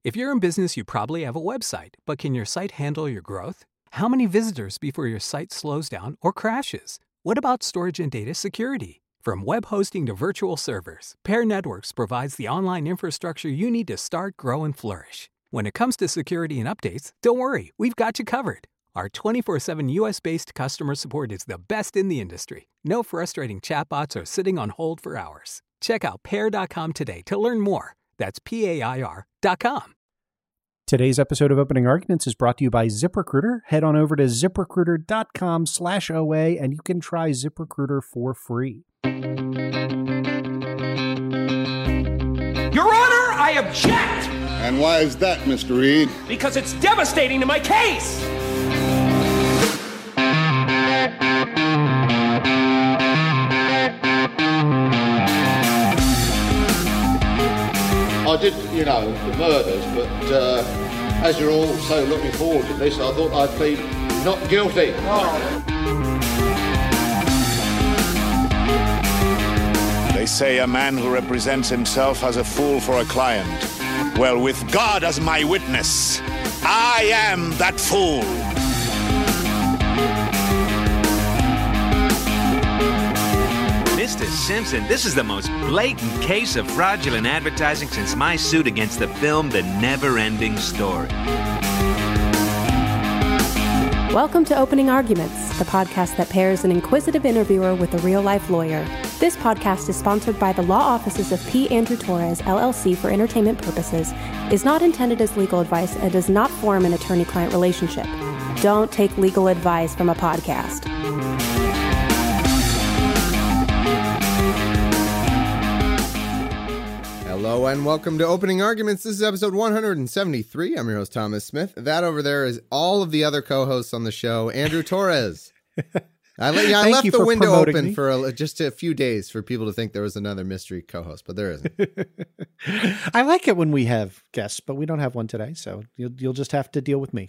If you're in business, you probably have a website, but can your site handle your growth? How many visitors before your site slows down or crashes? What about storage and data security? From web hosting to virtual servers, Pair Networks provides the online infrastructure you need to start, grow, and flourish. When it comes to security and updates, don't worry, we've got you covered. Our 24/7 US-based customer support is the best in the industry. No frustrating chatbots or sitting on hold for hours. Check out pair.com today to learn more. That's PAIR.com. Today's episode of Opening Arguments is brought to you by ZipRecruiter. Head on over to ZipRecruiter.com/OA and you can try ZipRecruiter for free. Your Honor, I object! And why is that, Mr. Reed? Because it's devastating to my case! I did, the murders, but as you're all so looking forward to this, I thought I'd plead not guilty. They say a man who represents himself as a fool for a client. Well, with God as my witness, I am that fool. Mr. Simpson, this is the most blatant case of fraudulent advertising since my suit against the film The Never-Ending Story. Welcome to Opening Arguments, the podcast that pairs an inquisitive interviewer with a real-life lawyer. This podcast is sponsored by the law offices of P. Andrew Torres, LLC for entertainment purposes, is not intended as legal advice, and does not form an attorney-client relationship. Don't take legal advice from a podcast. Hello and welcome to Opening Arguments. This is episode 173. I'm your host, Thomas Smith. That over there is all of the other co-hosts on the show, Andrew Torres. I left the window open for just a few days for people to think there was another mystery co-host, but there isn't. I like it when we have guests, but we don't have one today, so you'll just have to deal with me.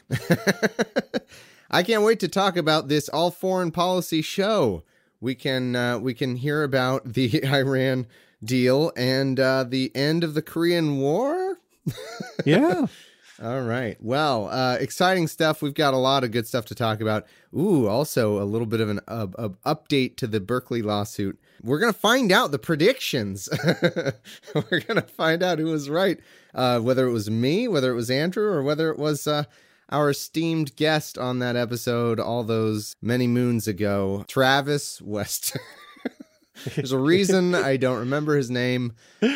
I can't wait to talk about this all foreign policy show. We can hear about the Iran deal and the end of the Korean War. Yeah. All right. Well, exciting stuff. We've got a lot of good stuff to talk about. Ooh, also a little bit of an update to the Berkeley lawsuit. We're going to find out the predictions. We're going to find out who was right, whether it was me, whether it was Andrew, or whether it was our esteemed guest on that episode all those many moons ago, Travis West. There's a reason I don't remember his name.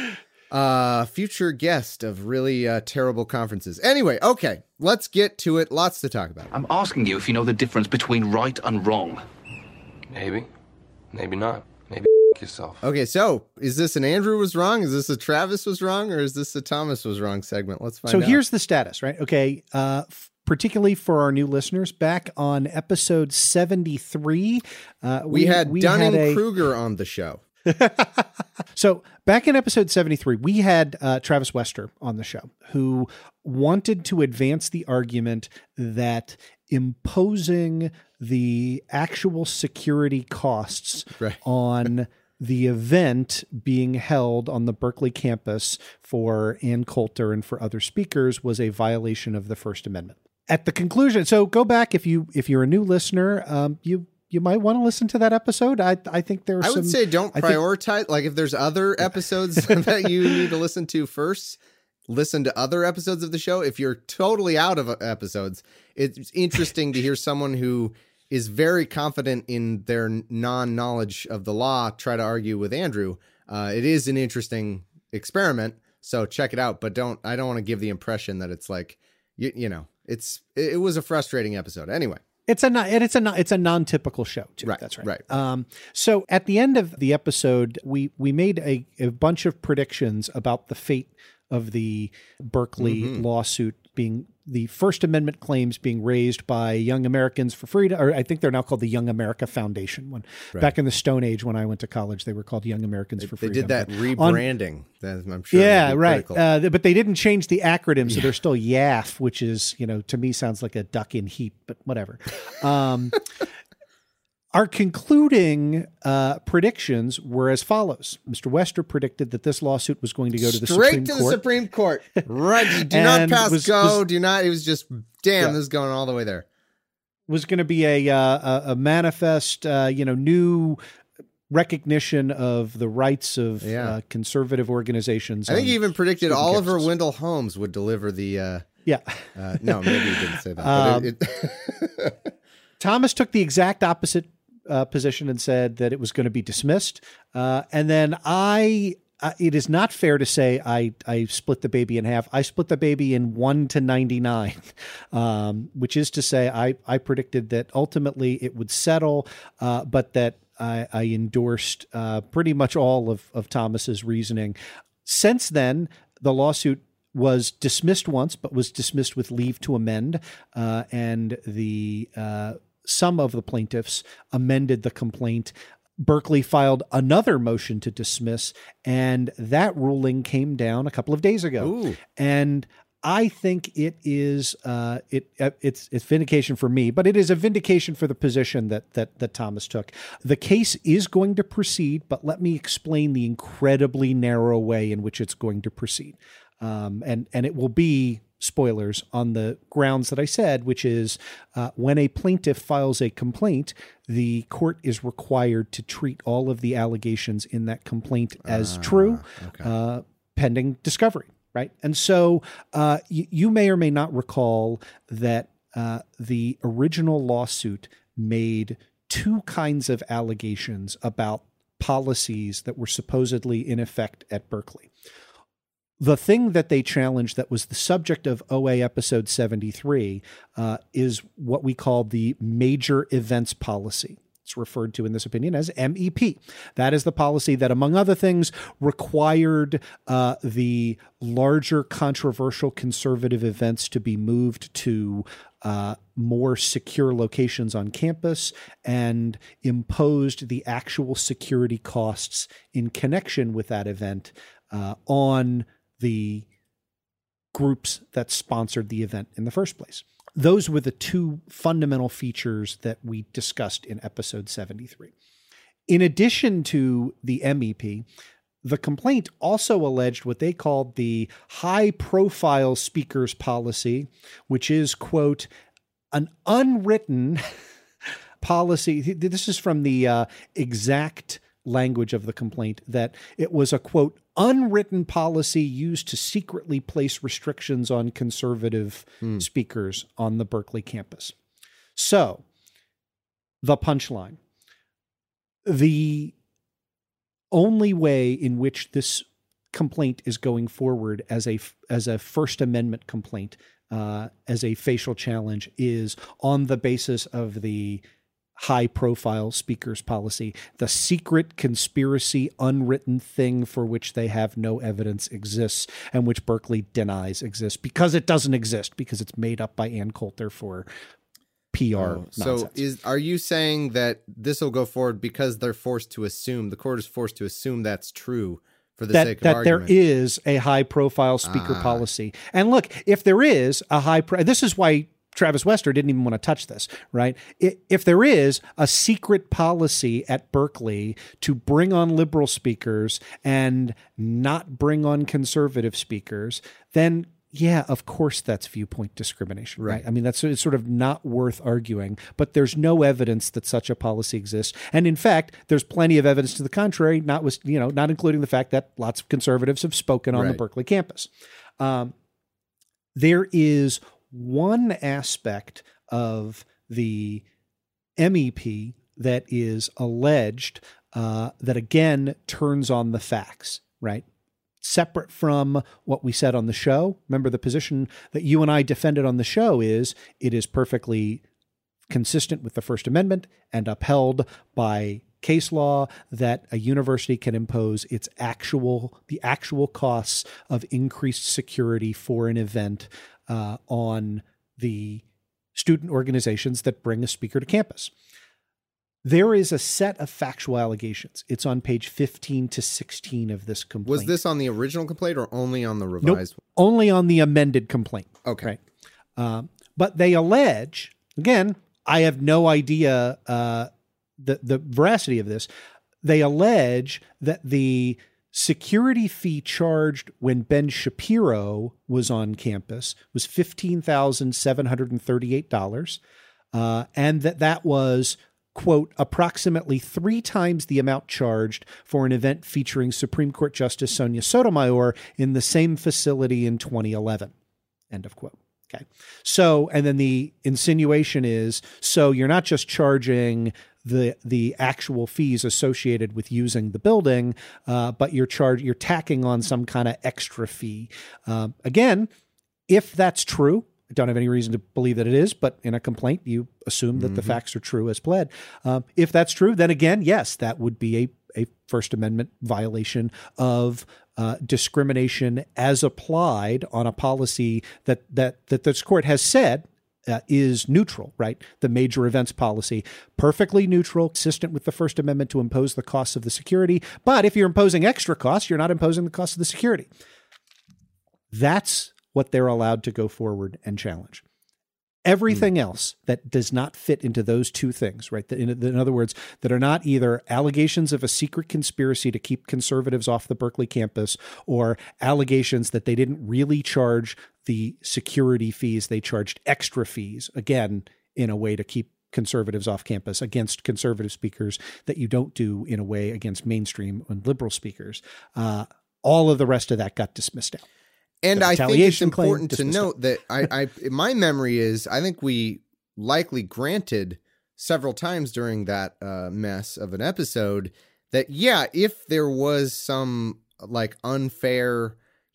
Future guest of really terrible conferences. Anyway, okay, let's get to it. Lots to talk about. I'm asking you if you know the difference between right and wrong. Maybe. Maybe not. Maybe yourself. Okay, so is this an Andrew was wrong? Is this a Travis was wrong? Or is this a Thomas was wrong segment? Let's find out. So here's the status, right? Okay, particularly for our new listeners, back on episode 73, we had Dunning-Kruger on the show. So back in episode 73, we had Travis Wester on the show, who wanted to advance the argument that imposing the actual security costs on the event being held on the Berkeley campus for Ann Coulter and for other speakers was a violation of the First Amendment. At the conclusion, so go back if you're a new listener, you might want to listen to that episode. I think there's I would say don't prioritize. Like if there's other episodes that you need to listen to first, listen to other episodes of the show. If you're totally out of episodes, it's interesting to hear someone who is very confident in their non-knowledge of the law try to argue with Andrew. It is an interesting experiment, so check it out. But I don't want to give the impression that it's like, it was a frustrating episode. Anyway. It's a non-typical show too. Right, that's right. Right. So at the end of the episode, we made a bunch of predictions about the fate of the Berkeley lawsuit, being the First Amendment claims being raised by Young Americans for Freedom, or I think they're now called the Young America Foundation. Back in the Stone Age, when I went to college, they were called Young Americans for Freedom. They did that rebranding. I'm sure. Yeah, right. But they didn't change the acronym, so they're still YAF, which is, to me sounds like a duck in heat, but whatever. Our concluding predictions were as follows. Mr. Wester predicted that this lawsuit was going to go to the Supreme Court. Straight to the Supreme Court. Right. Do not pass go. Do not. It was just, damn, this is going all the way there. Was going to be a manifest, new recognition of the rights of conservative organizations. I think he even predicted Oliver Wendell Holmes would deliver the... no, maybe he didn't say that. Thomas took the exact opposite position and said that it was going to be dismissed. And then it is not fair to say I split the baby in half. I split the baby in 1 to 99, which is to say I predicted that ultimately it would settle, but that I endorsed pretty much all of Thomas's reasoning. Since then, the lawsuit was dismissed once, but was dismissed with leave to amend, and some of the plaintiffs amended the complaint. Berkeley filed another motion to dismiss, and that ruling came down a couple of days ago. Ooh. And I think it is it's vindication for me, but it is a vindication for the position that Thomas took. The case is going to proceed, but let me explain the incredibly narrow way in which it's going to proceed. And it will be, spoilers, on the grounds that I said, which is when a plaintiff files a complaint, the. is required to treat all of the allegations in that complaint as true, pending discovery, right? And so you may or may not recall that the original lawsuit made two kinds of allegations about policies that were supposedly in effect at Berkeley. The thing that they challenged that was the subject of OA episode 73 is what we call the major events policy. It's referred to in this opinion as MEP. That is the policy that, among other things, required the larger controversial conservative events to be moved to more secure locations on campus and imposed the actual security costs in connection with that event on the groups that sponsored the event in the first place. Those were the two fundamental features that we discussed in episode 73. In addition to the MEP, the complaint also alleged what they called the high-profile speakers policy, which is, quote, an unwritten policy. This is from the exact language of the complaint, that it was a, quote, unwritten policy used to secretly place restrictions on conservative speakers on the Berkeley campus. So, the punchline. The only way in which this complaint is going forward as a First Amendment complaint, as a facial challenge, is on the basis of the high-profile speakers policy, the secret conspiracy, unwritten thing for which they have no evidence exists and which Berkeley denies exists because it doesn't exist, because it's made up by Ann Coulter for PR nonsense. So are you saying that this will go forward because they're forced to assume, the court is forced to assume that's true for the sake of argument? That there is a high-profile speaker policy. And look, if there is a this is why Travis Wester didn't even want to touch this, right? If there is a secret policy at Berkeley to bring on liberal speakers and not bring on conservative speakers, then yeah, of course that's viewpoint discrimination, right? I mean, it's sort of not worth arguing, but there's no evidence that such a policy exists. And in fact, there's plenty of evidence to the contrary, not including the fact that lots of conservatives have spoken on the Berkeley campus. There is one aspect of the MEP that is alleged that, again, turns on the facts, right? Separate from what we said on the show. Remember, the position that you and I defended on the show is it is perfectly consistent with the First Amendment and upheld by case law that a university can impose the actual costs of increased security for an event on the student organizations that bring a speaker to campus. There is a set of factual allegations. It's on page 15 to 16 of this complaint. Was this on the original complaint or only on the revised one? Only on the amended complaint. Okay. Right. But they allege, again, I have no idea the veracity of this. They allege that the security fee charged when Ben Shapiro was on campus was $15,738, and that was, quote, approximately 3 times the amount charged for an event featuring Supreme Court Justice Sonia Sotomayor in the same facility in 2011, end of quote. Okay. So, and then the insinuation is, so you're not just charging the actual fees associated with using the building, but you're tacking on some kind of extra fee. Again, if that's true, I don't have any reason to believe that it is, but in a complaint, you assume that the facts are true as pled. If that's true, then again, yes, that would be a First Amendment violation of discrimination as applied on a policy that this court has said is neutral, right? The major events policy, perfectly neutral, consistent with the First Amendment to impose the costs of the security. But if you're imposing extra costs, you're not imposing the cost of the security. That's what they're allowed to go forward and challenge. Everything else that does not fit into those two things, right? In other words, that are not either allegations of a secret conspiracy to keep conservatives off the Berkeley campus or allegations that they didn't really charge the security fees, they charged extra fees, again, in a way to keep conservatives off campus against conservative speakers that you don't do in a way against mainstream and liberal speakers. All of the rest of that got dismissed out. And I think it's important to note that my memory is, I think we likely granted several times during that mess of an episode that, yeah, if there was some like unfair,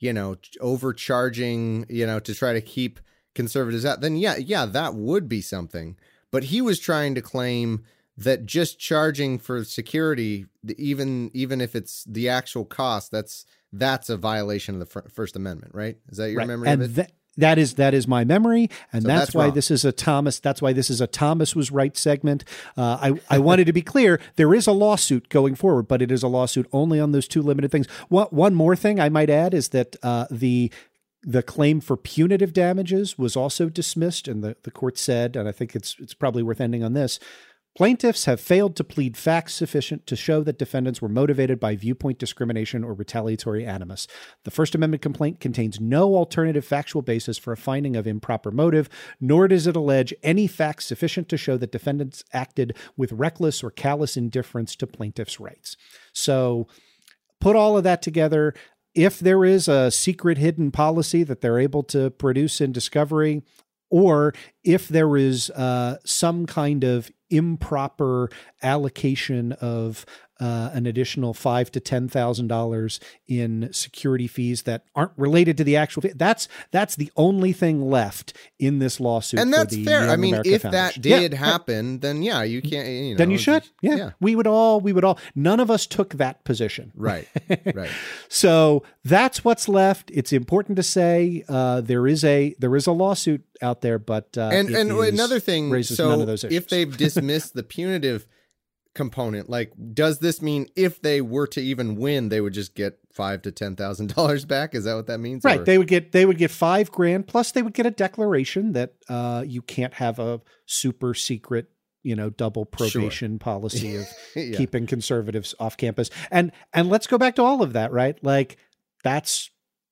overcharging, to try to keep conservatives out, then yeah, that would be something. But he was trying to claim that just charging for security, even if it's the actual cost, that's a violation of the First Amendment, right? Is that your memory of it? That is my memory, and So that's why wrong. this is a Thomas. That's why this is a Thomas was right segment. I wanted to be clear. There is a lawsuit going forward, but it is a lawsuit only on those two limited things. One more thing I might add is that the claim for punitive damages was also dismissed, and the court said, and I think it's probably worth ending on this. Plaintiffs have failed to plead facts sufficient to show that defendants were motivated by viewpoint discrimination or retaliatory animus. The First Amendment complaint contains no alternative factual basis for a finding of improper motive, nor does it allege any facts sufficient to show that defendants acted with reckless or callous indifference to plaintiffs' rights. So put all of that together. If there is a secret hidden policy that they're able to produce in discovery, or if there is some kind of improper allocation of an additional $5,000 to $10,000 in security fees that aren't related to the actual fee, that's the only thing left in this lawsuit. And that's fair. Young I mean, America if Foundation. that did happen, then yeah, you can't. Then you should. Yeah. We would all. None of us took that position. Right. Right. So that's what's left. It's important to say there is a lawsuit out there, but and another thing raises so none of those issues. If they've dismissed the punitive component, like, does this mean if they were to even win, they would just get $5,000 to $10,000 back? Is that what that means? Right. Or? They would get $5,000 plus they would get a declaration that you can't have a super secret, double probation policy of keeping conservatives off campus. And let's go back to all of that, right? Like, that's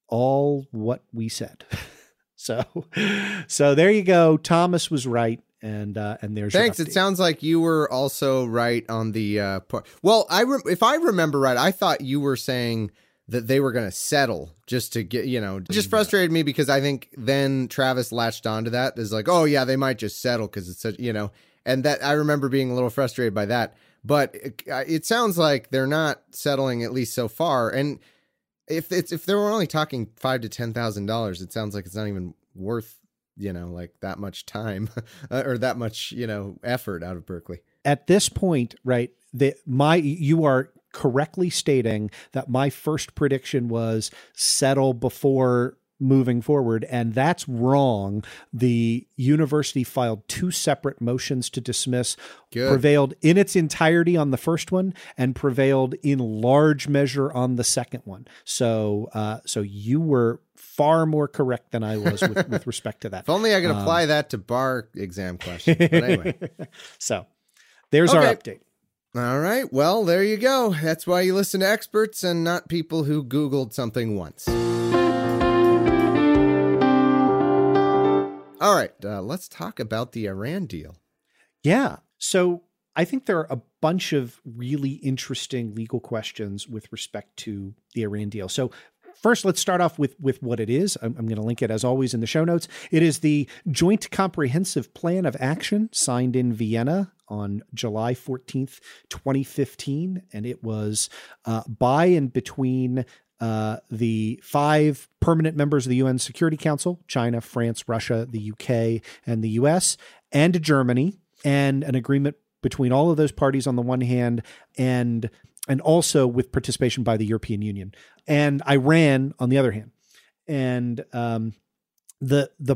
all what we said. So there you go. Thomas was right. And there's thanks. It sounds like you were also right on the part. Well, if I remember right, I thought you were saying that they were going to settle just to get, it just frustrated me because I think then Travis latched onto that as like, oh yeah, they might just settle because it's such, and that I remember being a little frustrated by that. But it sounds like they're not settling, at least so far. And if they were only talking $5,000 to $10,000, it sounds like it's not even worth like that much time or that much, effort out of Berkeley. At this point, right, you are correctly stating that my first prediction was settle before moving forward, and that's wrong. The university filed 2 separate motions to dismiss, prevailed in its entirety on the first one, and prevailed in large measure on the second one. So you were far more correct than I was with respect to that. If only I could apply that to bar exam questions. But anyway. So there's our update. All right. Well, there you go. That's why you listen to experts and not people who Googled something once. All right. Let's talk about the Iran deal. Yeah. So I think there are a bunch of really interesting legal questions with respect to the Iran deal. So first, let's start off with what it is. I'm going to link it, as always, in the show notes. It is the Joint Comprehensive Plan of Action signed in Vienna on July 14th, 2015. And it was by and between the 5 permanent members of the UN Security Council, China, France, Russia, the UK, and the US, and Germany, and an agreement between all of those parties on the one hand, and also with participation by the European Union, and Iran on the other hand. And the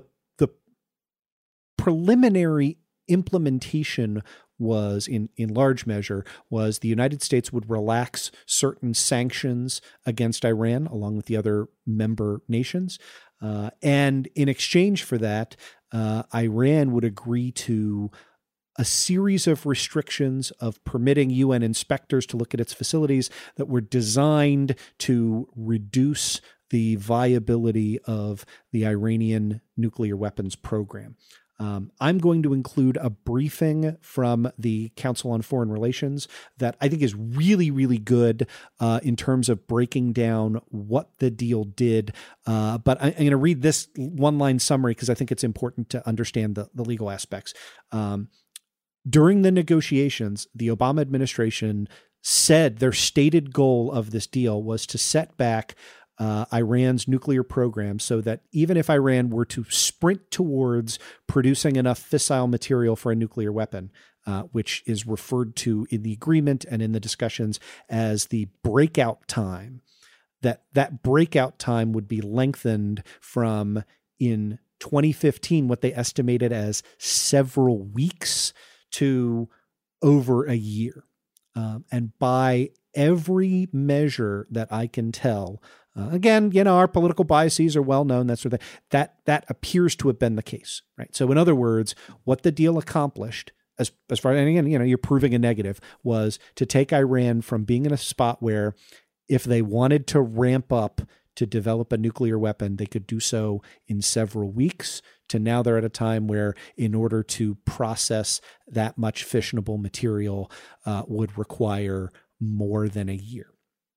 preliminary implementation was in large measure was the United States would relax certain sanctions against Iran along with the other member nations. And in exchange for that, Iran would agree to a series of restrictions of permitting UN inspectors to look at its facilities that were designed to reduce the viability of the Iranian nuclear weapons program. I'm going to include a briefing from the Council on Foreign Relations that I think is really, really good in terms of breaking down what the deal did. But I'm going to read this one-line summary because I think it's important to understand the legal aspects. During the negotiations, the Obama administration said their stated goal of this deal was to set back Iran's nuclear program so that even if Iran were to sprint towards producing enough fissile material for a nuclear weapon, which is referred to in the agreement and in the discussions as the breakout time, that breakout time would be lengthened from, in 2015, what they estimated as several weeks to over a year. And by every measure that I can tell, again, our political biases are well known, that sort of thing, that appears to have been the case, right? So in other words, what the deal accomplished, as far as, and again, you're proving a negative, was to take Iran from being in a spot where if they wanted to ramp up to develop a nuclear weapon, they could do so in several weeks, to now they're at a time where in order to process that much fissionable material would require more than a year.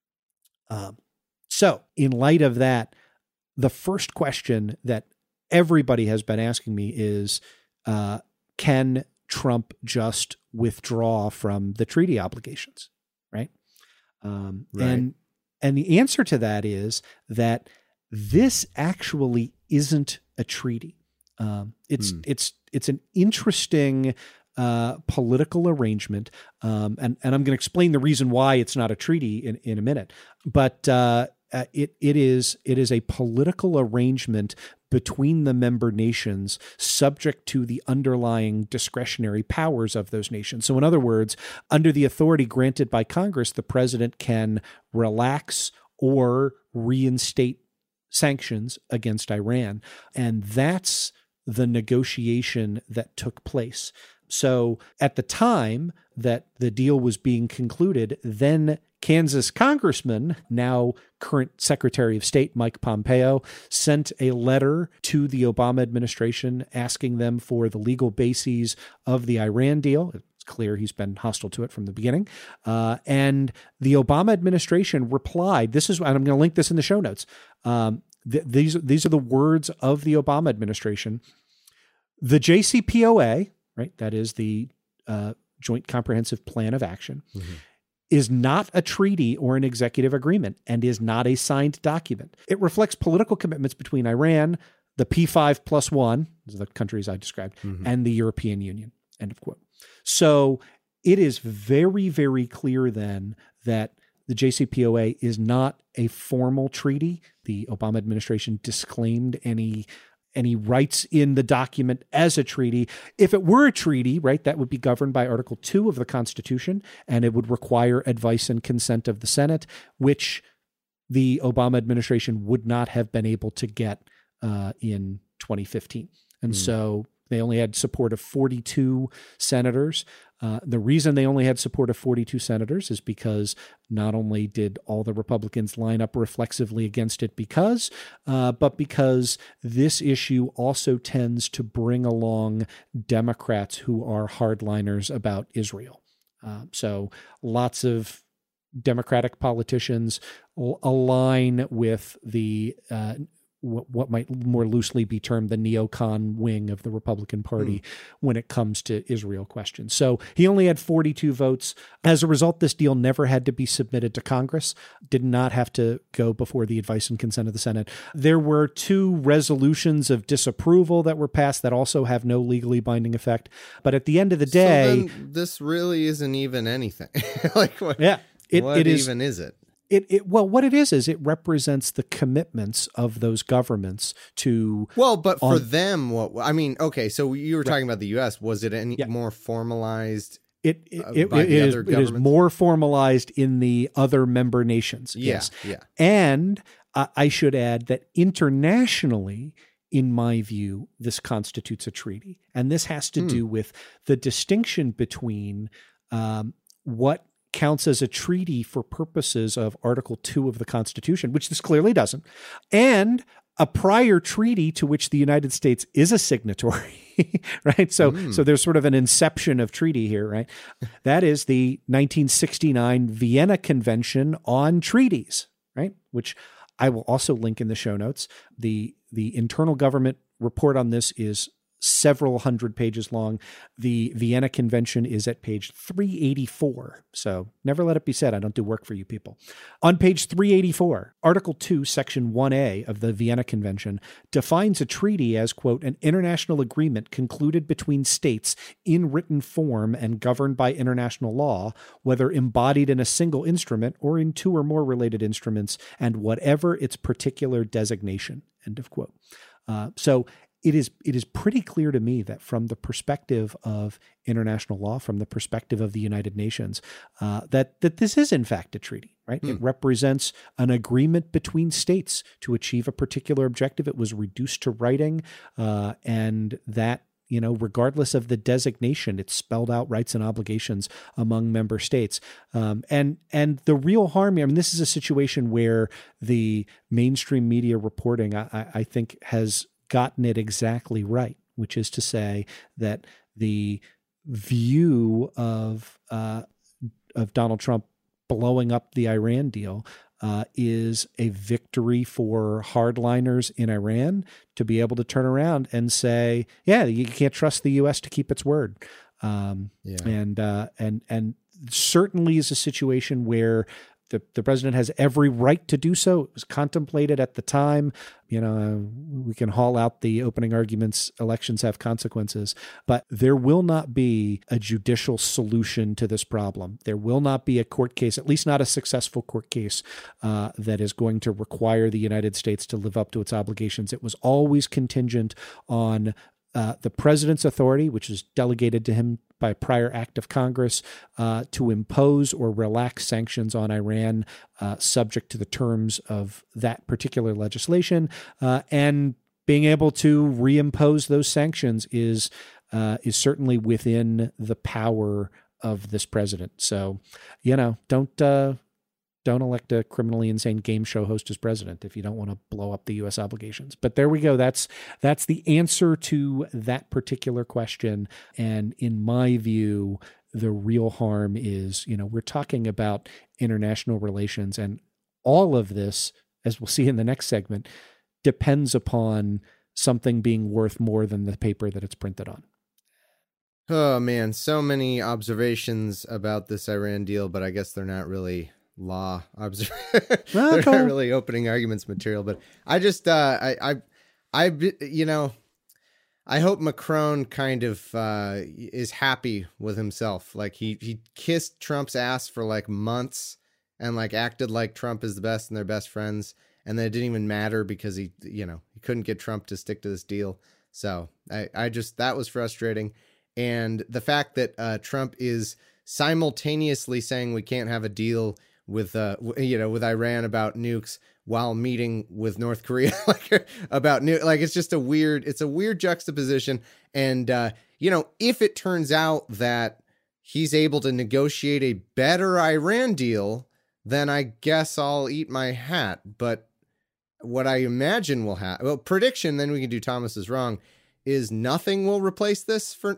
So in light of that, the first question that everybody has been asking me is, can Trump just withdraw from the treaty obligations, right? Right. And the answer to that is that this actually isn't a treaty. It's an interesting political arrangement, and I'm going to explain the reason why it's not a treaty in a minute. But it is a political arrangement between the member nations, subject to the underlying discretionary powers of those nations. So in other words, under the authority granted by Congress, the president can relax or reinstate sanctions against Iran. And that's the negotiation that took place. So at the time that the deal was being concluded, then Kansas Congressman, now current Secretary of State Mike Pompeo, sent a letter to the Obama administration asking them for the legal bases of the Iran deal. It's clear he's been hostile to it from the beginning. And the Obama administration replied, and I'm going to link this in the show notes. These are the words of the Obama administration. The JCPOA, right, that is the Joint Comprehensive Plan of Action, is not a treaty or an executive agreement and is not a signed document. It reflects political commitments between Iran, the P5+1, these are the countries I described, and the European Union, end of quote. So it is very, very clear then that the JCPOA is not a formal treaty. The Obama administration disclaimed any rights in the document as a treaty. If it were a treaty, right, that would be governed by Article 2 of the Constitution, and it would require advice and consent of the Senate, which the Obama administration would not have been able to get in 2015. And so They only had support of 42 senators. The reason they only had support of 42 senators is because not only did all the Republicans line up reflexively against it but because this issue also tends to bring along Democrats who are hardliners about Israel. So lots of Democratic politicians align with the what might more loosely be termed the neocon wing of the Republican Party when it comes to Israel questions. So he only had 42 votes. As a result, this deal never had to be submitted to Congress, did not have to go before the advice and consent of the Senate. There were 2 resolutions of disapproval that were passed that also have no legally binding effect. But at the end of the day... So then this really isn't even anything. Like, what, yeah, what even is it? Well, what it is it represents the commitments of those governments to. Well, but for them, okay, so you were talking about the U.S. Was it any more formalized? It is more formalized in the other member nations. Yeah, yes. Yeah. And I should add that internationally, in my view, this constitutes a treaty. And this has to do with the distinction between what counts as a treaty for purposes of Article 2 of the Constitution, which this clearly doesn't, and a prior treaty to which the United States is a signatory, right? So there's sort of an inception of treaty here, right? That is the 1969 Vienna Convention on Treaties, right? Which I will also link in the show notes. The internal government report on this is several hundred pages long. The Vienna Convention is at page 384. So never let it be said I don't do work for you people. On page 384, Article 2, Section 1A of the Vienna Convention defines a treaty as, quote, an international agreement concluded between states in written form and governed by international law, whether embodied in a single instrument or in 2 or more related instruments, and whatever its particular designation, end of quote. So it is pretty clear to me that from the perspective of international law, from the perspective of the United Nations, that this is in fact a treaty, right? It represents an agreement between states to achieve a particular objective. It was reduced to writing, and that, regardless of the designation, it spelled out rights and obligations among member states. And the real harm here, this is a situation where the mainstream media reporting, I think, has gotten it exactly right, which is to say that the view of Donald Trump blowing up the Iran deal is a victory for hardliners in Iran to be able to turn around and say, yeah, you can't trust the U.S. to keep its word. And certainly is a situation where the president has every right to do so. It was contemplated at the time. We can haul out the opening arguments, elections have consequences, but there will not be a judicial solution to this problem. There will not be a court case, at least not a successful court case, that is going to require the United States to live up to its obligations. It was always contingent on the president's authority, which is delegated to him by a prior act of Congress, to impose or relax sanctions on Iran subject to the terms of that particular legislation. And being able to reimpose those sanctions is certainly within the power of this president. So, don't elect a criminally insane game show host as president if you don't want to blow up the U.S. obligations. But there we go. That's the answer to that particular question. And in my view, the real harm is, we're talking about international relations, and all of this, as we'll see in the next segment, depends upon something being worth more than the paper that it's printed on. Oh, man. So many observations about this Iran deal, but I guess they're not really law they're not really opening arguments material, but I just I hope Macron kind of is happy with himself. Like he kissed Trump's ass for like months and like acted like Trump is the best and they're best friends, and then it didn't even matter because he couldn't get Trump to stick to this deal. So I just, that was frustrating. And the fact that Trump is simultaneously saying we can't have a deal with Iran about nukes, while meeting with North Korea, about it's just a weird juxtaposition. And, if it turns out that he's able to negotiate a better Iran deal, then I guess I'll eat my hat. But what I imagine will happen, prediction, then we can do Thomas's wrong, is nothing will replace this for,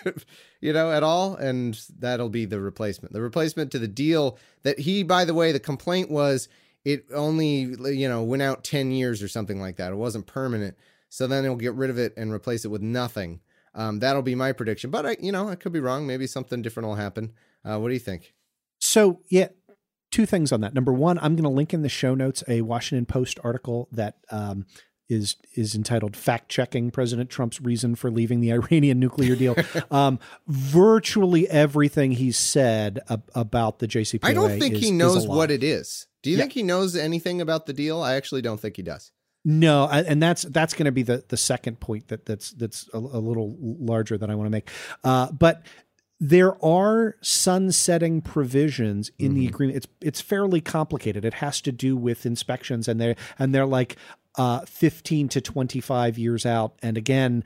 at all. And that'll be the replacement to the deal that he, by the way, the complaint was it only, went out 10 years or something like that. It wasn't permanent. So then he'll get rid of it and replace it with nothing. That'll be my prediction, but I could be wrong. Maybe something different will happen. What do you think? So, yeah, two things on that. Number one, I'm going to link in the show notes a Washington Post article that is entitled "Fact-Checking President Trump's Reason for Leaving the Iranian Nuclear Deal." Virtually everything he said about the JCPOA. I don't think he knows what it is. Do you think he knows anything about the deal? I actually don't think he does. No, and that's going to be the second point that's a little larger than I want to make. But there are sunsetting provisions in the agreement. It's fairly complicated. It has to do with inspections, and they're like 15 to 25 years out. And again,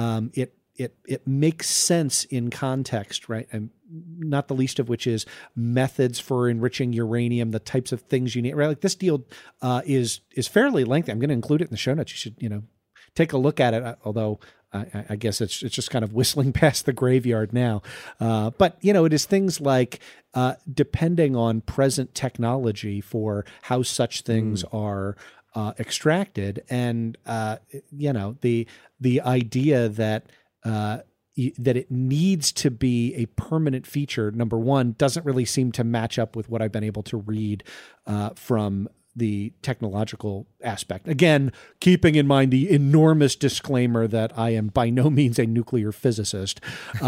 it makes sense in context, right? And not the least of which is methods for enriching uranium, the types of things you need, right? Like this deal is fairly lengthy. I'm going to include it in the show notes. You should, take a look at it. Although I guess it's just kind of whistling past the graveyard now. But it is things like depending on present technology for how such things are extracted, and the idea that that it needs to be a permanent feature, number one, doesn't really seem to match up with what I've been able to read from the technological aspect. Again, keeping in mind the enormous disclaimer that I am by no means a nuclear physicist.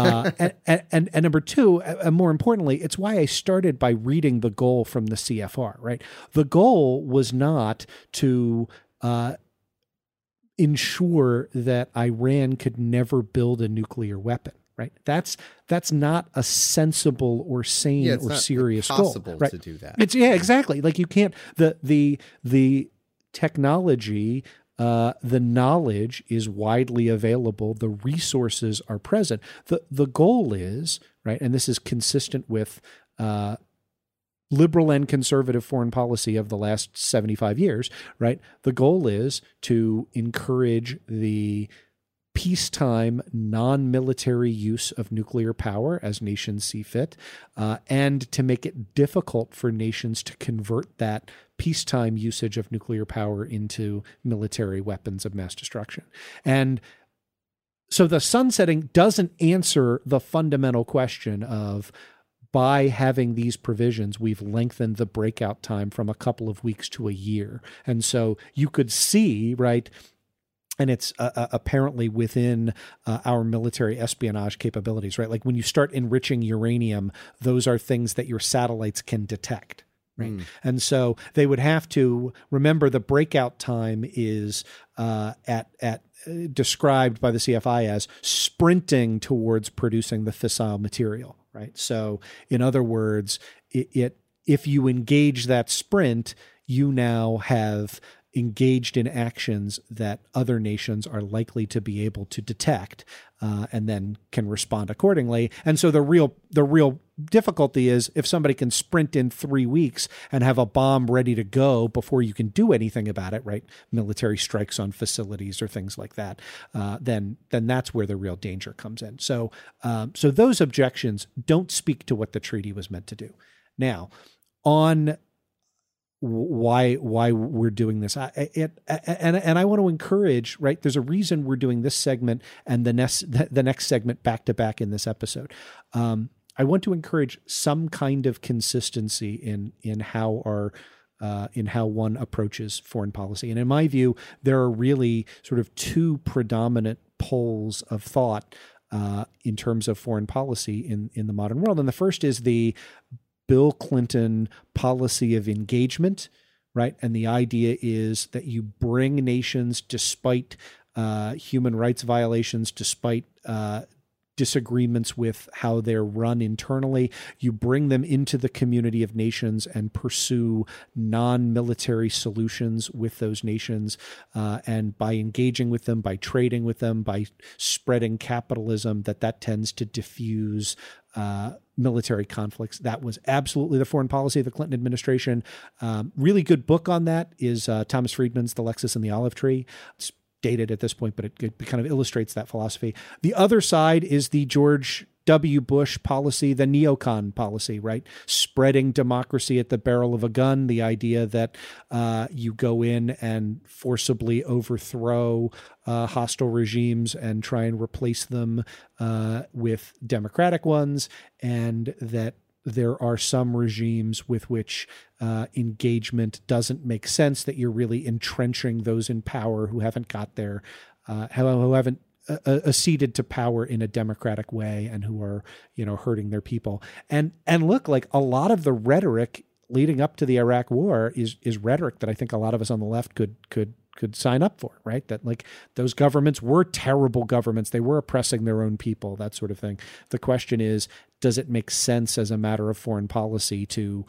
And number two, and more importantly, it's why I started by reading the goal from the CFR, right? The goal was not to ensure that Iran could never build a nuclear weapon, right? That's not a sensible or sane or serious goal. Right? To do that. Exactly. Like you can't, the technology, the knowledge is widely available. The resources are present. The goal is, right, and this is consistent with liberal and conservative foreign policy of the last 75 years, right? The goal is to encourage the peacetime, non-military use of nuclear power as nations see fit, and to make it difficult for nations to convert that peacetime usage of nuclear power into military weapons of mass destruction. And so the sunsetting doesn't answer the fundamental question of, by having these provisions, we've lengthened the breakout time from a couple of weeks to a year. And so you could see, right, and it's apparently within our military espionage capabilities, right? Like when you start enriching uranium, those are things that your satellites can detect, right? And so they would have to remember the breakout time is described by the CFI as sprinting towards producing the fissile material, right? So in other words, if you engage that sprint, you now have engaged in actions that other nations are likely to be able to detect, and then can respond accordingly. And so the real difficulty is if somebody can sprint in 3 weeks and have a bomb ready to go before you can do anything about it, right? Military strikes on facilities or things like that, then that's where the real danger comes in. So those objections don't speak to what the treaty was meant to do. Now, on why we're doing this, and I want to encourage, right? There's a reason we're doing this segment and the next segment back to back in this episode. I want to encourage some kind of consistency in how one approaches foreign policy. And in my view, there are really sort of two predominant poles of thought in terms of foreign policy in the modern world. And the first is the Bill Clinton policy of engagement, right? And the idea is that you bring nations despite human rights violations, despite disagreements with how they're run internally. You bring them into the community of nations and pursue non-military solutions with those nations. And by engaging with them, by trading with them, by spreading capitalism, that tends to diffuse military conflicts. That was absolutely the foreign policy of the Clinton administration. Really good book on that is Thomas Friedman's The Lexus and the Olive Tree. It's dated at this point, but it kind of illustrates that philosophy. The other side is the George W. Bush policy, the neocon policy, right? Spreading democracy at the barrel of a gun, the idea that you go in and forcibly overthrow hostile regimes and try and replace them with democratic ones, and that there are some regimes with which engagement doesn't make sense, that you're really entrenching those in power who haven't got there, who haven't acceded to power in a democratic way, and who are, hurting their people. And look, like a lot of the rhetoric leading up to the Iraq War is rhetoric that I think a lot of us on the left could sign up for, right? That like those governments were terrible governments. They were oppressing their own people, that sort of thing. The question is, does it make sense as a matter of foreign policy to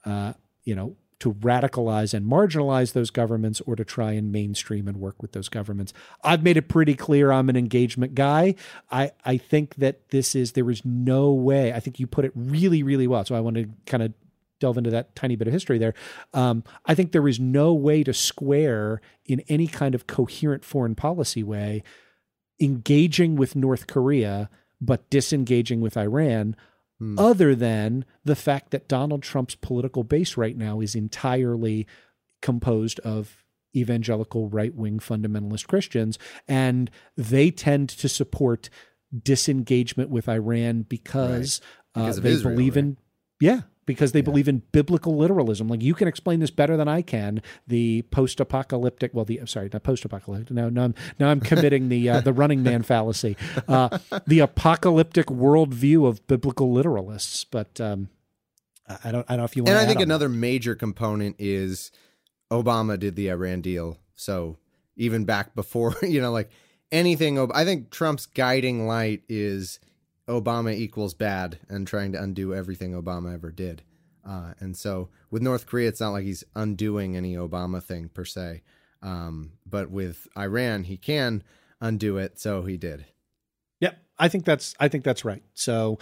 radicalize and marginalize those governments, or to try and mainstream and work with those governments? I've made it pretty clear I'm an engagement guy. I think that there is no way. I think you put it really, really well. So I want to kind of delve into that tiny bit of history there. I think there is no way to square in any kind of coherent foreign policy way engaging with North Korea but disengaging with Iran, other than the fact that Donald Trump's political base right now is entirely composed of evangelical right-wing fundamentalist Christians, and they tend to support disengagement with Iran because they Israel, believe in because they believe in biblical literalism. Like, you can explain this better than I can. The post-apocalyptic, not post-apocalyptic. Now I'm committing the Running Man fallacy. The apocalyptic worldview of biblical literalists. But I don't know if you want. And I think another major component is Obama did the Iran deal. So even back before, like anything, I think Trump's guiding light is Obama equals bad and trying to undo everything Obama ever did. And so with North Korea, it's not like he's undoing any Obama thing per se. But with Iran, he can undo it. So he did. Yep. I think that's right. So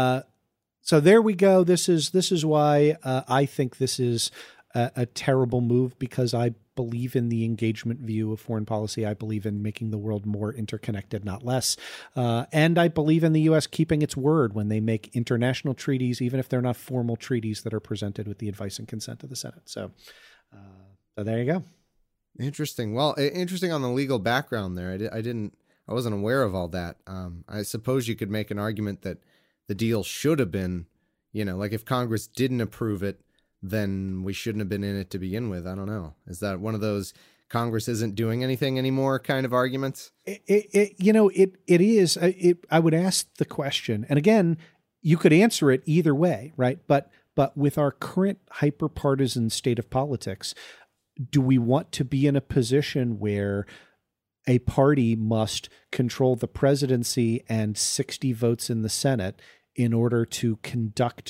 there we go. This is why I think this is a terrible move, because I believe in the engagement view of foreign policy. I believe in making the world more interconnected, not less. And I believe in the U.S. keeping its word when they make international treaties, even if they're not formal treaties that are presented with the advice and consent of the Senate. So there you go. Interesting. Well, interesting on the legal background there. I wasn't aware of all that. I suppose you could make an argument that the deal should have been, like if Congress didn't approve it, then we shouldn't have been in it to begin with. I don't know. Is that one of those Congress isn't doing anything anymore kind of arguments? It is. I would ask the question, and again, you could answer it either way, right? But with our current hyper-partisan state of politics, do we want to be in a position where a party must control the presidency and 60 votes in the Senate in order to conduct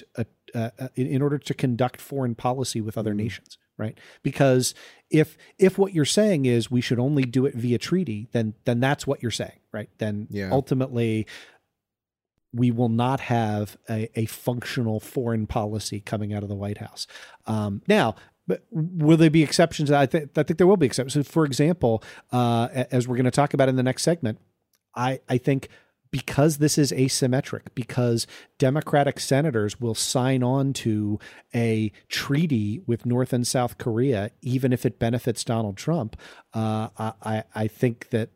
foreign policy with other nations, right? Because if what you're saying is we should only do it via treaty, then that's what you're saying, right? Then ultimately we will not have a functional foreign policy coming out of the White House. Now, but will there be exceptions? I think there will be exceptions. So for example, as we're going to talk about in the next segment, I think because this is asymmetric, because Democratic senators will sign on to a treaty with North and South Korea, even if it benefits Donald Trump, I think that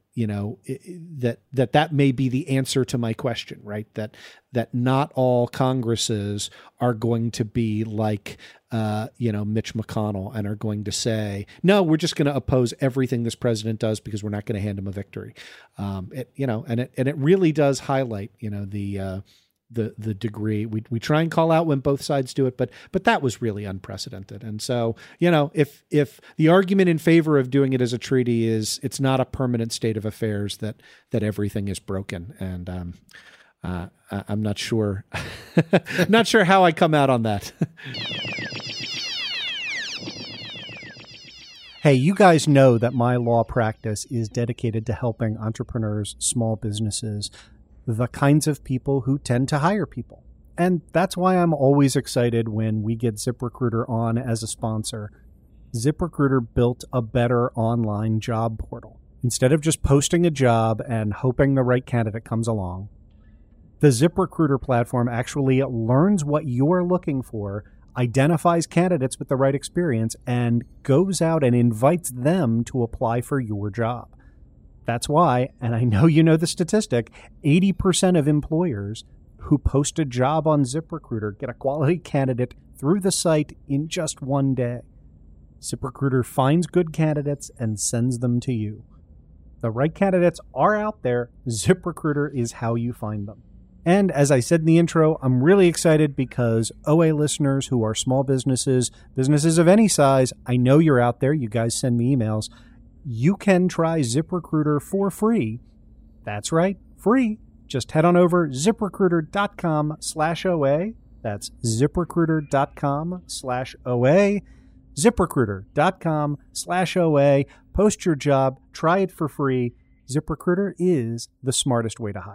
that may be the answer to my question, right? That not all Congresses are going to be like, Mitch McConnell and are going to say, no, we're just going to oppose everything this president does because we're not going to hand him a victory. And it really does highlight, the degree we try and call out when both sides do it, but that was really unprecedented. And so, if the argument in favor of doing it as a treaty is it's not a permanent state of affairs, that everything is broken. And I'm not sure. Not sure how I come out on that. Hey, you guys know that my law practice is dedicated to helping entrepreneurs, small businesses, the kinds of people who tend to hire people. And that's why I'm always excited when we get ZipRecruiter on as a sponsor. ZipRecruiter built a better online job portal. Instead of just posting a job and hoping the right candidate comes along, the ZipRecruiter platform actually learns what you're looking for, identifies candidates with the right experience, and goes out and invites them to apply for your job. That's why, and I know you know the statistic, 80% of employers who post a job on ZipRecruiter get a quality candidate through the site in just one day. ZipRecruiter finds good candidates and sends them to you. The right candidates are out there. ZipRecruiter is how you find them. And as I said in the intro, I'm really excited because OA listeners who are small businesses, businesses of any size, I know you're out there. You guys send me emails. You can try ZipRecruiter for free. That's right, free. Just head on over ZipRecruiter.com/OA. That's ZipRecruiter.com/OA. ZipRecruiter.com/OA. Post your job. Try it for free. ZipRecruiter is the smartest way to hire.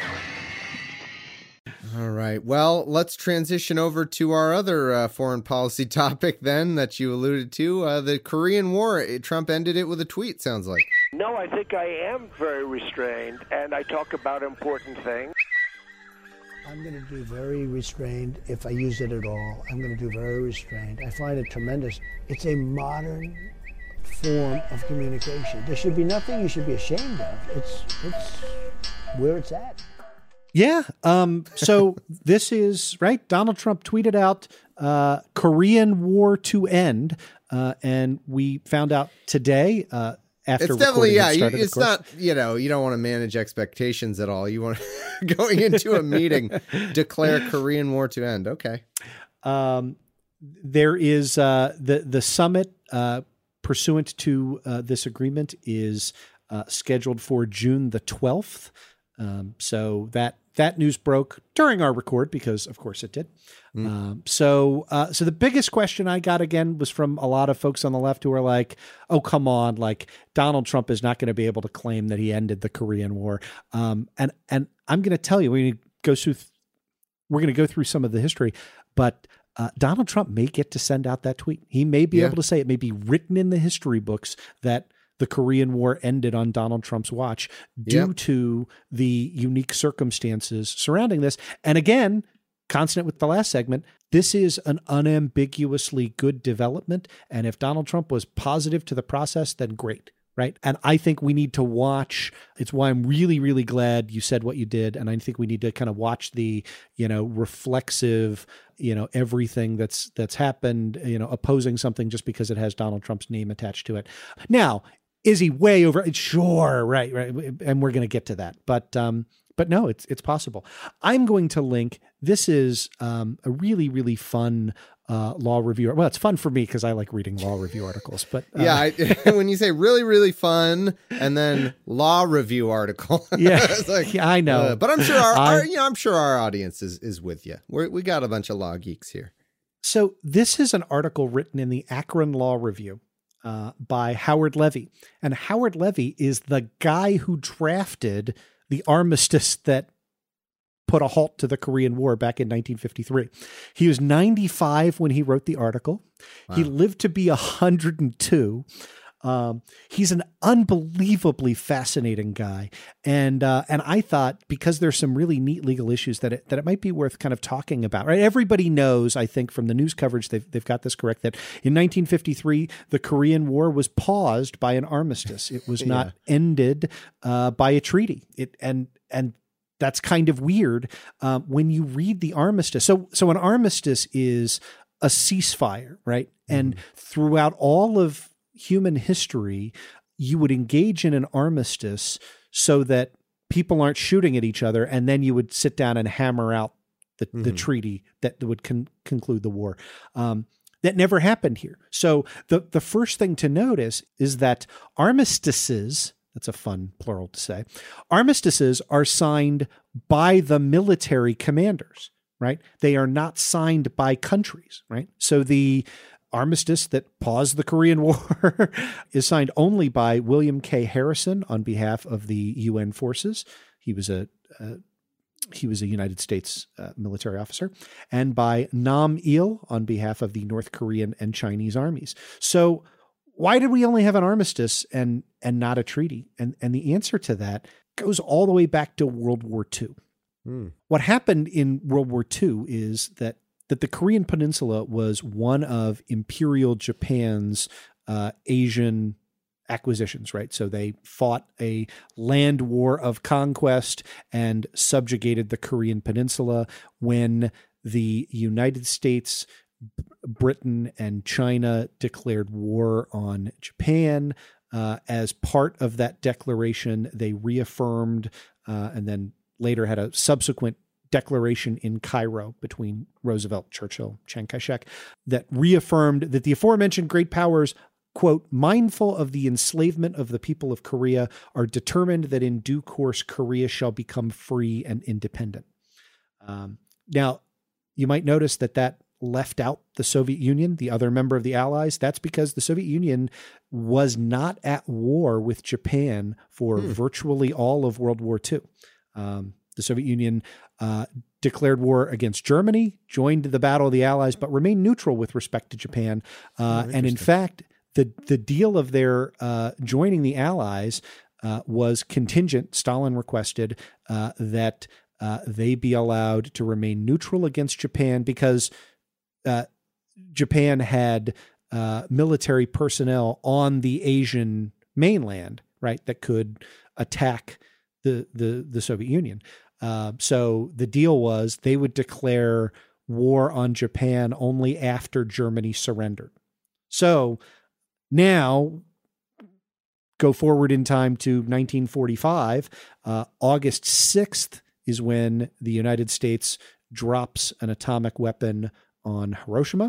All right. Well, let's transition over to our other foreign policy topic then that you alluded to, the Korean War. Trump ended it with a tweet, sounds like. No, I think I am very restrained, and I talk about important things. I'm going to do very restrained if I use it at all. I'm going to do very restrained. I find it tremendous. It's a modern form of communication. There should be nothing you should be ashamed of. It's where it's at. Yeah. So this is right. Donald Trump tweeted out Korean War to end. And we found out today after it's definitely, yeah, started, it's not, you know, you don't want to manage expectations at all. You want to, going into a meeting, declare Korean War to end. Okay. There is the summit pursuant to this agreement is scheduled for June the 12th. So that news broke during our record because, of course, it did. So the biggest question I got again was from a lot of folks on the left who are like, "Oh, come on! Like Donald Trump is not going to be able to claim that he ended the Korean War." And I'm going to tell you, we're going to go through some of the history, but Donald Trump may get to send out that tweet. He may be able to say it may be written in the history books that the Korean War ended on Donald Trump's watch due to the unique circumstances surrounding this. And again, consonant with the last segment, this is an unambiguously good development. And if Donald Trump was positive to the process, then great, right? And I think we need to watch. It's why I'm really, really glad you said what you did. And I think we need to kind of watch the, reflexive, everything that's happened, opposing something just because it has Donald Trump's name attached to it. Now, is he way over? Sure. Right. And we're going to get to that. But no, it's possible. I'm going to link. This is a really, really fun law review. Well, it's fun for me because I like reading law review articles. But when you say really, really fun and then law review article, it's like, I know. But I'm sure I'm sure our audience is with you. We got a bunch of law geeks here. So this is an article written in the Akron Law Review. By Howard Levy. And Howard Levy is the guy who drafted the armistice that put a halt to the Korean War back in 1953. He was 95 when he wrote the article. Wow. He lived to be 102. He's an unbelievably fascinating guy. And I thought, because there's some really neat legal issues that it might be worth kind of talking about, right? Everybody knows, I think from the news coverage, they've got this correct, that in 1953, the Korean War was paused by an armistice. It was not ended by a treaty. And that's kind of weird when you read the armistice. So an armistice is a ceasefire, right? Mm-hmm. And throughout all of human history, you would engage in an armistice so that people aren't shooting at each other, and then you would sit down and hammer out the treaty that would conclude the war. That never happened here. So the first thing to notice is that armistices That's a fun plural to say. Armistices are signed by the military commanders, right? They are not signed by countries, right? So the armistice that paused the Korean War is signed only by William K. Harrison on behalf of the UN forces. He was a United States military officer, and by Nam Il on behalf of the North Korean and Chinese armies. So why did we only have an armistice and not a treaty? And the answer to that goes all the way back to World War II. What happened in World War II is that the Korean Peninsula was one of Imperial Japan's Asian acquisitions, right? So they fought a land war of conquest and subjugated the Korean Peninsula. When the United States, Britain, and China declared war on Japan, as part of that declaration, they reaffirmed and then later had a subsequent declaration in Cairo between Roosevelt, Churchill, Chiang Kai-shek that reaffirmed that the aforementioned great powers, quote, mindful of the enslavement of the people of Korea, are determined that in due course Korea shall become free and independent. Now, you might notice that left out the Soviet Union, the other member of the Allies. That's because the Soviet Union was not at war with Japan for virtually all of World War II. The Soviet Union declared war against Germany, joined the Battle of the Allies, but remained neutral with respect to Japan. And in fact, the deal of their joining the Allies was contingent. Stalin requested that they be allowed to remain neutral against Japan because Japan had military personnel on the Asian mainland, right, that could attack the Soviet Union. So the deal was they would declare war on Japan only after Germany surrendered. So now go forward in time to 1945. August 6th is when the United States drops an atomic weapon on Hiroshima.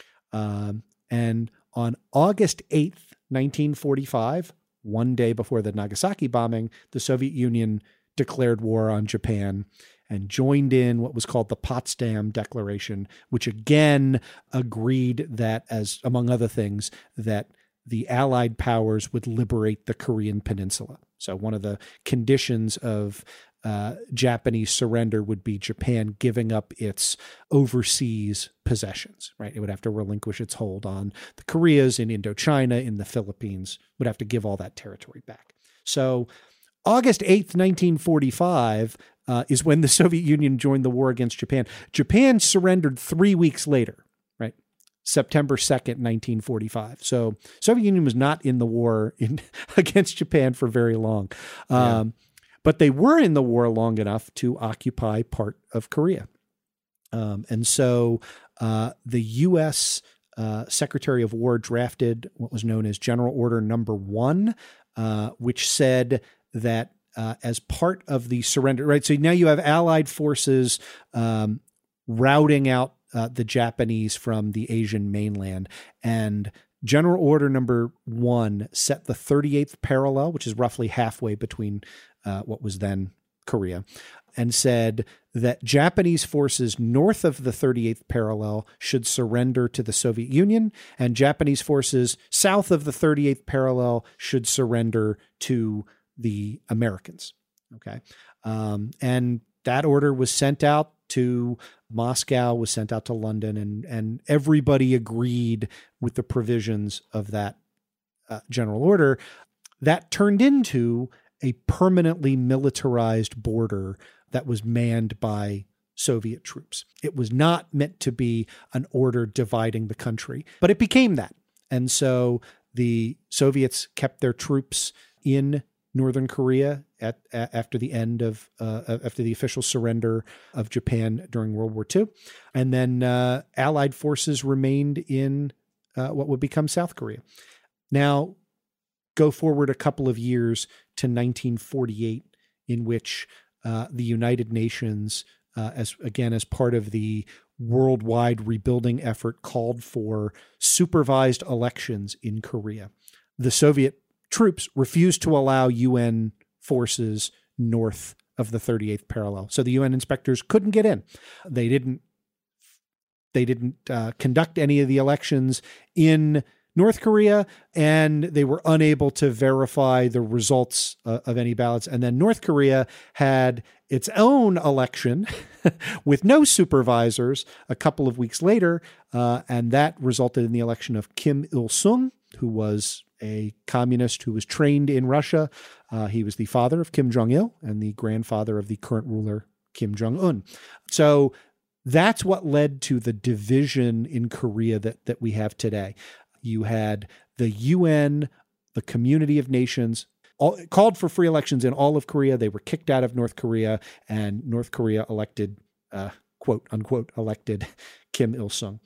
And on August 8th, 1945, one day before the Nagasaki bombing, the Soviet Union declared war on Japan and joined in what was called the Potsdam Declaration, which again agreed that, as among other things, that the Allied powers would liberate the Korean Peninsula. So one of the conditions of Japanese surrender would be Japan giving up its overseas possessions, right? It would have to relinquish its hold on the Koreas in Indochina, in the Philippines, would have to give all that territory back. So August 8th, 1945 is when the Soviet Union joined the war against Japan. Japan surrendered 3 weeks later, right? September 2nd, 1945. So Soviet Union was not in the war against Japan for very long. But they were in the war long enough to occupy part of Korea. And so the U.S. Secretary of War drafted what was known as General Order Number 1, which said that as part of the surrender, right? So now you have Allied forces routing out the Japanese from the Asian mainland. And General Order Number 1 set the 38th parallel, which is roughly halfway between what was then Korea, and said that Japanese forces north of the 38th parallel should surrender to the Soviet Union, and Japanese forces south of the 38th parallel should surrender to the Americans. Okay. And that order was sent out to Moscow, was sent out to London, and everybody agreed with the provisions of that general order. That turned into a permanently militarized border that was manned by Soviet troops. It was not meant to be an order dividing the country, but it became that. And so the Soviets kept their troops in Northern Korea after the end of after the official surrender of Japan during World War II, and then Allied forces remained in what would become South Korea. Now, go forward a couple of years to 1948, in which the United Nations, as part of the worldwide rebuilding effort, called for supervised elections in Korea. The Soviet troops refused to allow UN forces north of the 38th parallel. So the UN inspectors couldn't get in. They didn't conduct any of the elections in North Korea, and they were unable to verify the results of any ballots. And then North Korea had its own election with no supervisors a couple of weeks later, and that resulted in the election of Kim Il-sung, who was a communist who was trained in Russia. He was the father of Kim Jong-il and the grandfather of the current ruler, Kim Jong-un. So that's what led to the division in Korea that we have today. You had the UN, the community of nations, all called for free elections in all of Korea. They were kicked out of North Korea, and North Korea elected, quote unquote, elected Kim Il-sung.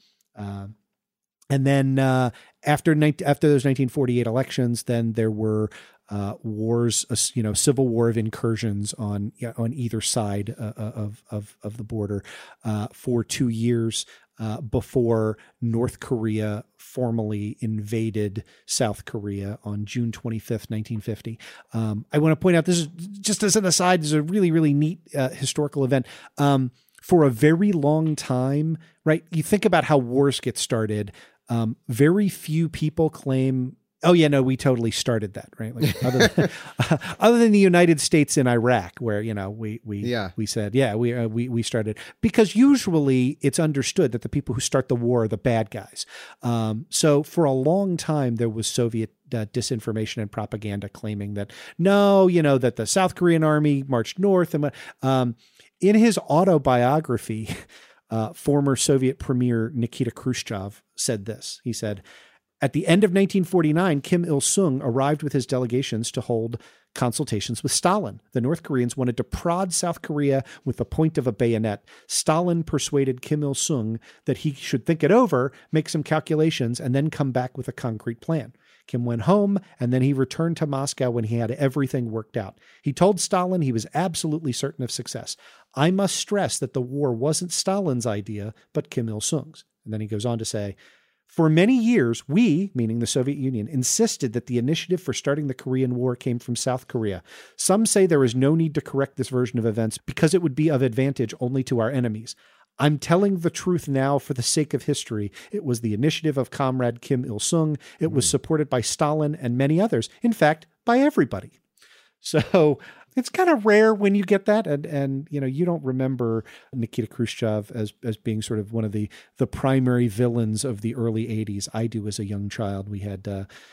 And then after those 1948 elections, then there were wars, civil war of incursions on either side of the border for 2 years before North Korea formally invaded South Korea on June 25th, 1950. I want to point out, this is just as an aside, this is a really, really neat historical event. For a very long time, right? You think about how wars get started. Very few people claim, oh yeah, no, we totally started that, right? Like other than the United States in Iraq, where we said, yeah, we started, because usually it's understood that the people who start the war are the bad guys. So for a long time there was Soviet disinformation and propaganda claiming that that the South Korean army marched north, and in his autobiography, former Soviet Premier Nikita Khrushchev said this. He said, at the end of 1949, Kim Il-sung arrived with his delegations to hold consultations with Stalin. The North Koreans wanted to prod South Korea with the point of a bayonet. Stalin persuaded Kim Il-sung that he should think it over, make some calculations, and then come back with a concrete plan. Kim went home, and then he returned to Moscow when he had everything worked out. He told Stalin he was absolutely certain of success. I must stress that the war wasn't Stalin's idea, but Kim Il-sung's. And then he goes on to say, for many years, we, meaning the Soviet Union, insisted that the initiative for starting the Korean War came from South Korea. Some say there is no need to correct this version of events because it would be of advantage only to our enemies. I'm telling the truth now for the sake of history. It was the initiative of Comrade Kim Il-sung. It was supported by Stalin and many others. In fact, by everybody. So it's kind of rare when you get that. And you don't remember Nikita Khrushchev as being sort of one of the primary villains of the early 80s. I do as a young child. We had,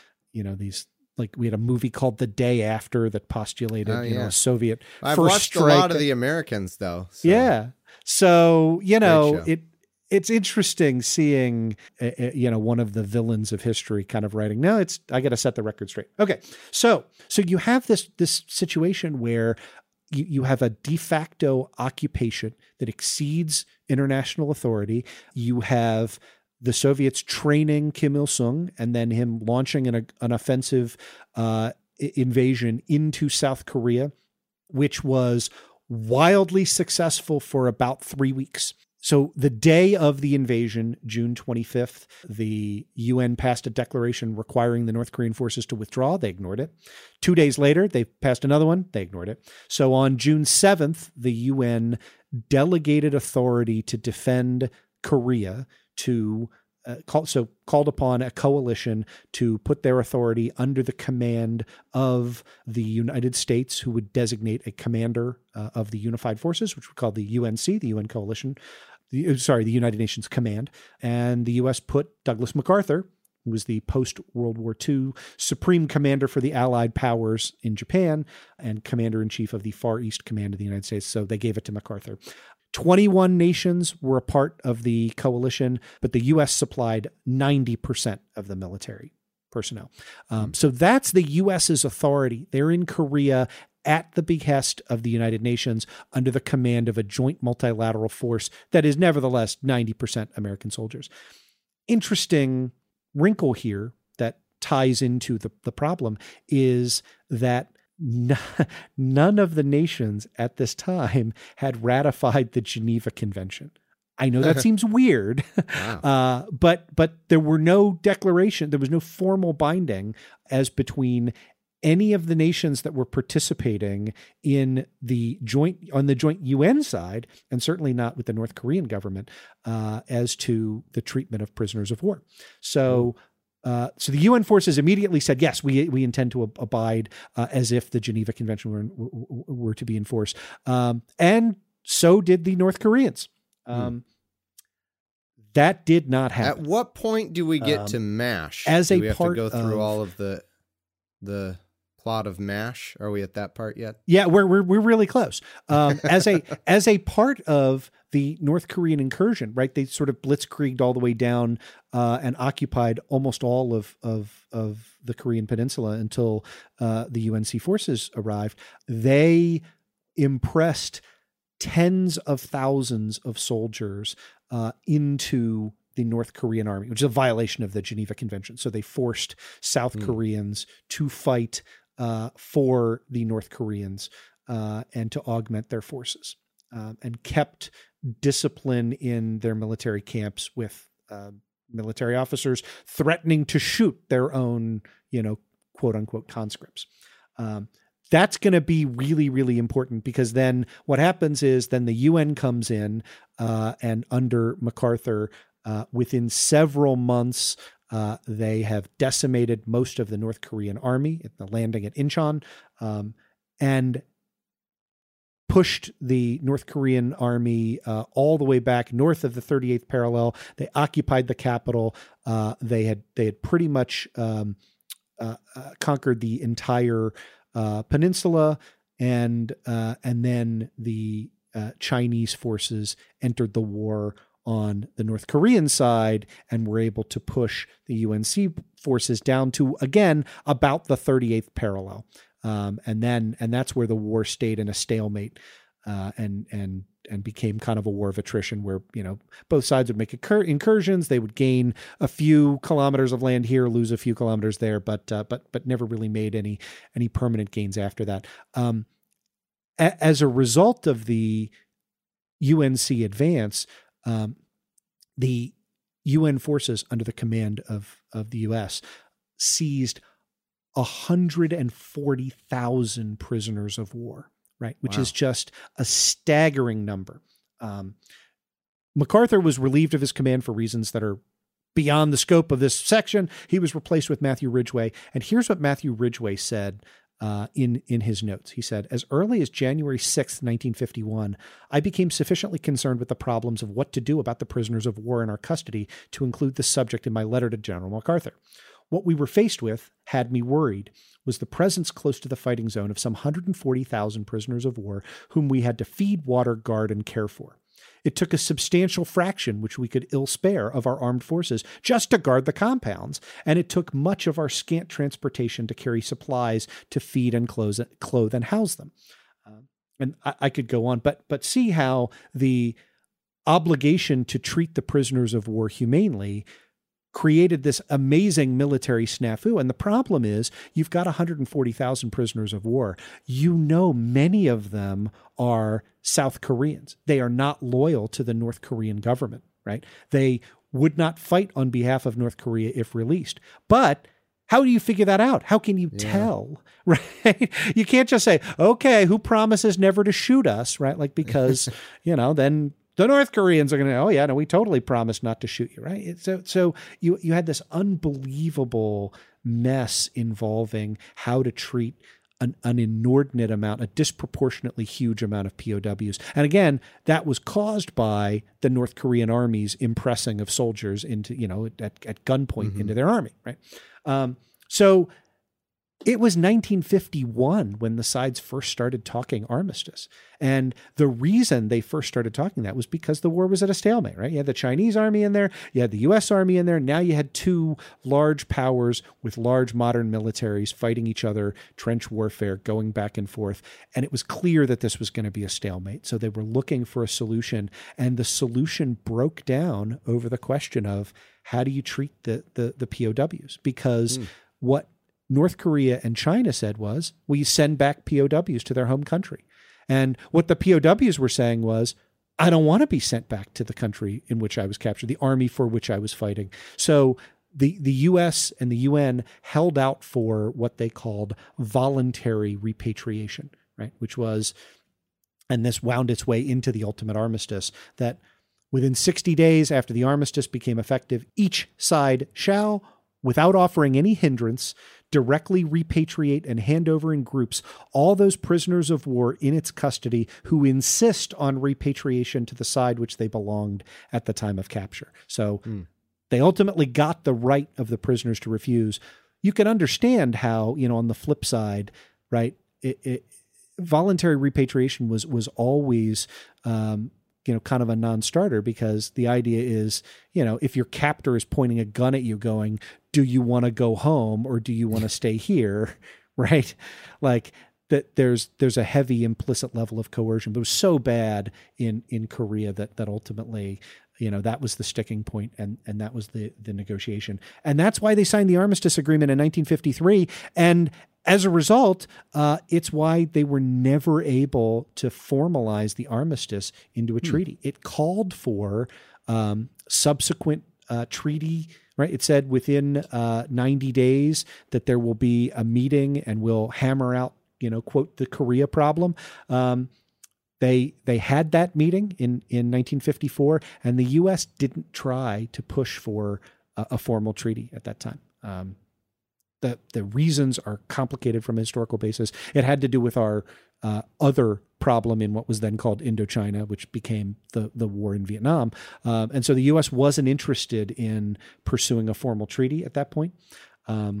we had a movie called The Day After that postulated, a Soviet I've first watched strike. a lot of the Americans, though. So. Yeah. So, it's interesting seeing, one of the villains of history kind of writing, I got to set the record straight. Okay. So you have this situation where you have a de facto occupation that exceeds international authority. You have the Soviets training Kim Il-sung and then him launching an offensive invasion into South Korea, which was wildly successful for about 3 weeks. So the day of the invasion, June 25th, the UN passed a declaration requiring the North Korean forces to withdraw. They ignored it. 2 days later, they passed another one. They ignored it. So on June 7th, the UN delegated authority to defend Korea to called upon a coalition to put their authority under the command of the United States, who would designate a commander of the unified forces, which we call the UNC, the UN coalition, the United Nations Command. And the U.S. put Douglas MacArthur, who was the post-World War II Supreme Commander for the Allied powers in Japan and Commander-in-Chief of the Far East Command of the United States. So they gave it to MacArthur. 21 nations were a part of the coalition, but the U.S. supplied 90% of the military personnel. So that's the U.S.'s authority. They're in Korea at the behest of the United Nations under the command of a joint multilateral force that is nevertheless 90% American soldiers. Interesting wrinkle here that ties into the problem is that none of the nations at this time had ratified the Geneva Convention. I know that seems weird, wow. but there were no declaration. There was no formal binding as between any of the nations that were participating in the joint UN side, and certainly not with the North Korean government, as to the treatment of prisoners of war. So the UN forces immediately said, yes, we intend to abide as if the Geneva Convention were to be enforced. And so did the North Koreans. That did not happen. At what point do we get to MASH? As do a we have part to go through of, all of the plot of MASH? Are we at that part yet? Yeah, we're really close. As a part of the North Korean incursion, right? They sort of blitzkrieged all the way down and occupied almost all of the Korean Peninsula until the UNC forces arrived. They impressed tens of thousands of soldiers into the North Korean army, which is a violation of the Geneva Convention. So they forced South Koreans to fight for the North Koreans and to augment their forces, and kept discipline in their military camps with military officers threatening to shoot their own, quote unquote conscripts. That's going to be really, really important, because then what happens is then the UN comes in and under MacArthur, within several months, they have decimated most of the North Korean army at the landing at Incheon, and pushed the North Korean army all the way back north of the 38th parallel. They occupied the capital. They had pretty much conquered the entire peninsula, and then the Chinese forces entered the war on the North Korean side and were able to push the UNC forces down to, again, about the 38th parallel. And that's where the war stayed in a stalemate, and became kind of a war of attrition where, both sides would make incursions. They would gain a few kilometers of land here, lose a few kilometers there, but never really made any permanent gains after that. As a result of the UNC advance, the UN forces under the command of the US seized 140,000 prisoners of war, right? Which is just a staggering number. MacArthur was relieved of his command for reasons that are beyond the scope of this section. He was replaced with Matthew Ridgway. And here's what Matthew Ridgway said in his notes. He said, as early as January 6th, 1951, I became sufficiently concerned with the problems of what to do about the prisoners of war in our custody to include the subject in my letter to General MacArthur. What we were faced with had me worried was the presence close to the fighting zone of some 140,000 prisoners of war whom we had to feed, water, guard, and care for. It took a substantial fraction, which we could ill spare, of our armed forces just to guard the compounds, and it took much of our scant transportation to carry supplies to feed and clothe and house them. And I could go on, but see how the obligation to treat the prisoners of war humanely created this amazing military snafu. And the problem is you've got 140,000 prisoners of war. Many of them are South Koreans. They are not loyal to the North Korean government, right? They would not fight on behalf of North Korea if released. But how do you figure that out? How can you tell, right? You can't just say, okay, who promises never to shoot us, right? Like, because, then the North Koreans are going to, oh yeah, no, we totally promised not to shoot you, right? So you had this unbelievable mess involving how to treat an inordinate amount, a disproportionately huge amount of POWs. And again, that was caused by the North Korean army's impressing of soldiers into, at gunpoint into their army, right? So it was 1951 when the sides first started talking armistice. And the reason they first started talking that was because the war was at a stalemate, right? You had the Chinese army in there, you had the US army in there. Now you had two large powers with large modern militaries fighting each other, trench warfare, going back and forth. And it was clear that this was going to be a stalemate. So they were looking for a solution. And the solution broke down over the question of how do you treat the POWs? Because what North Korea and China said was, well, you send back POWs to their home country. And what the POWs were saying was, I don't want to be sent back to the country in which I was captured, the army for which I was fighting. So the U.S. and the UN held out for what they called voluntary repatriation, right? Which was, and this wound its way into the ultimate armistice, that within 60 days after the armistice became effective, each side shall, without offering any hindrance, directly repatriate and hand over in groups all those prisoners of war in its custody who insist on repatriation to the side which they belonged at the time of capture. So they ultimately got the right of the prisoners to refuse. You can understand how, on the flip side, right, voluntary repatriation was always, kind of a non-starter, because the idea is, if your captor is pointing a gun at you going, do you want to go home or do you want to stay here? Right. Like that there's a heavy implicit level of coercion, but it was so bad in Korea that ultimately, that was the sticking point, and that was the negotiation. And that's why they signed the Armistice Agreement in 1953. And as a result, it's why they were never able to formalize the armistice into a treaty. It called for subsequent treaty, right? It said within 90 days that there will be a meeting and we'll hammer out, quote, the Korea problem. They had that meeting in 1954, and the U.S. didn't try to push for a formal treaty at that time. The reasons are complicated from a historical basis. It had to do with our other problem in what was then called Indochina, which became the war in Vietnam. And so the U.S. wasn't interested in pursuing a formal treaty at that point. In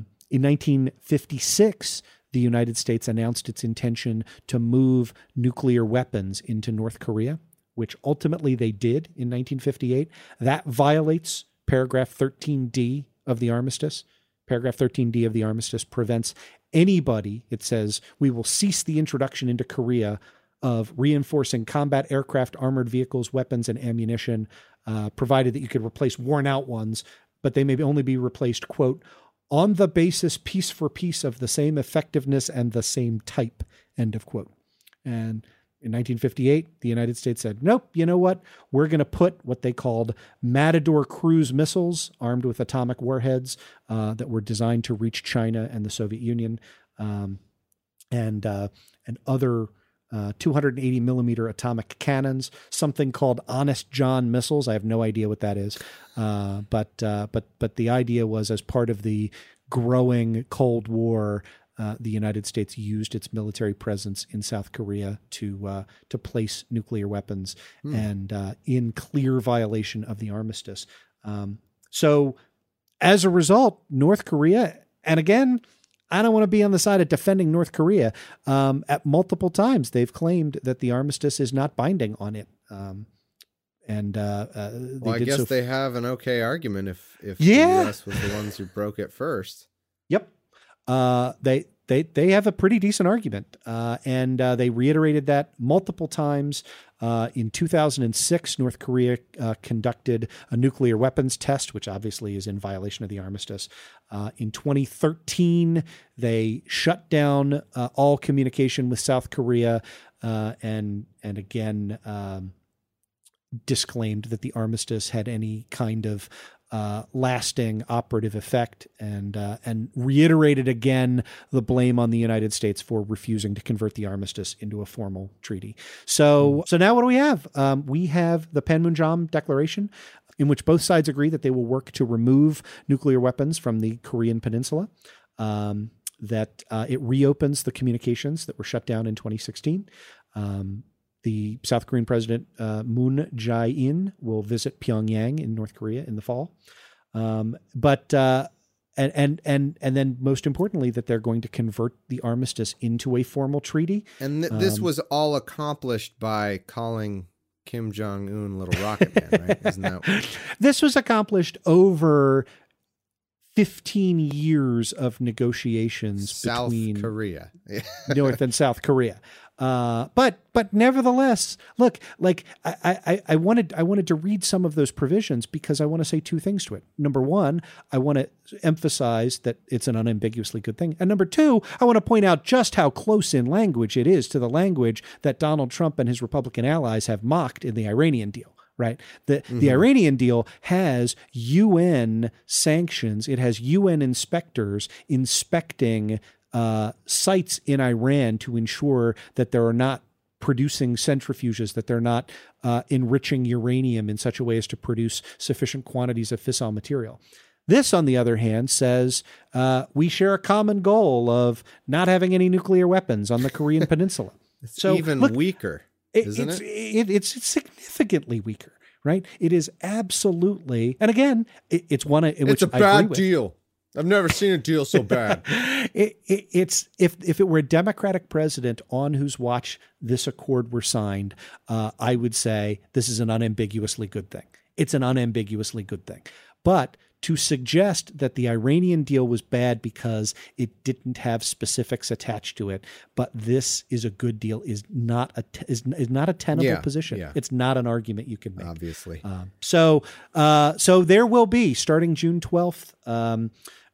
1956, the United States announced its intention to move nuclear weapons into North Korea, which ultimately they did in 1958. That violates paragraph 13D of the armistice. Paragraph 13D of the armistice prevents anybody, it says, we will cease the introduction into Korea of reinforcing combat aircraft, armored vehicles, weapons, and ammunition, provided that you could replace worn out ones, but they may only be replaced, quote, on the basis piece for piece of the same effectiveness and the same type, end of quote. And in 1958, the United States said, nope, you know what? We're going to put what they called Matador cruise missiles armed with atomic warheads that were designed to reach China and the Soviet Union, and other 280 millimeter atomic cannons, something called Honest John missiles. I have no idea what that is. But the idea was, as part of the growing Cold War, the United States used its military presence in South Korea to place nuclear weapons, and in clear violation of the armistice. So as a result, North Korea, and again, I don't want to be on the side of defending North Korea. At multiple times, they've claimed that the armistice is not binding on it. I guess they have an okay argument if the U.S. was the ones who broke it first. Yep. They have a pretty decent argument, and they reiterated that multiple times. In 2006, North Korea conducted a nuclear weapons test, which obviously is in violation of the armistice. In 2013, they shut down all communication with South Korea, and again disclaimed that the armistice had any kind of lasting operative effect, and reiterated again the blame on the United States for refusing to convert the armistice into a formal treaty. So now what do we have? We have the Panmunjom Declaration, in which both sides agree that they will work to remove nuclear weapons from the Korean Peninsula, that it reopens the communications that were shut down in 2016. The South Korean President Moon Jae-in will visit Pyongyang in North Korea in the fall, and then most importantly, that they're going to convert the armistice into a formal treaty. And this was all accomplished by calling Kim Jong-un Little Rocket Man, right? Isn't that? This was accomplished over 15 years of negotiations between Korea, North and South Korea. But nevertheless, look, like I wanted to read some of those provisions because I want to say two things to it. Number one, I want to emphasize that it's an unambiguously good thing. And number two, I want to point out just how close in language it is to the language that Donald Trump and his Republican allies have mocked in the Iranian deal. right? The Iranian deal has UN sanctions. It has UN inspectors inspecting sites in Iran to ensure that there are not producing centrifuges, that they're not enriching uranium in such a way as to produce sufficient quantities of fissile material. This, on the other hand, says we share a common goal of not having any nuclear weapons on the Korean Peninsula. It's even weaker, isn't it? It's significantly weaker, right? It is absolutely, and again, it's one in which it's a bad deal. I've never seen a deal so bad. It's if it were a Democratic president on whose watch this accord were signed, I would say this is an unambiguously good thing. It's an unambiguously good thing. But to suggest that the Iranian deal was bad because it didn't have specifics attached to it, but this is a good deal is not a tenable position. Yeah. It's not an argument you can make. Obviously. So there will be, starting June 12th,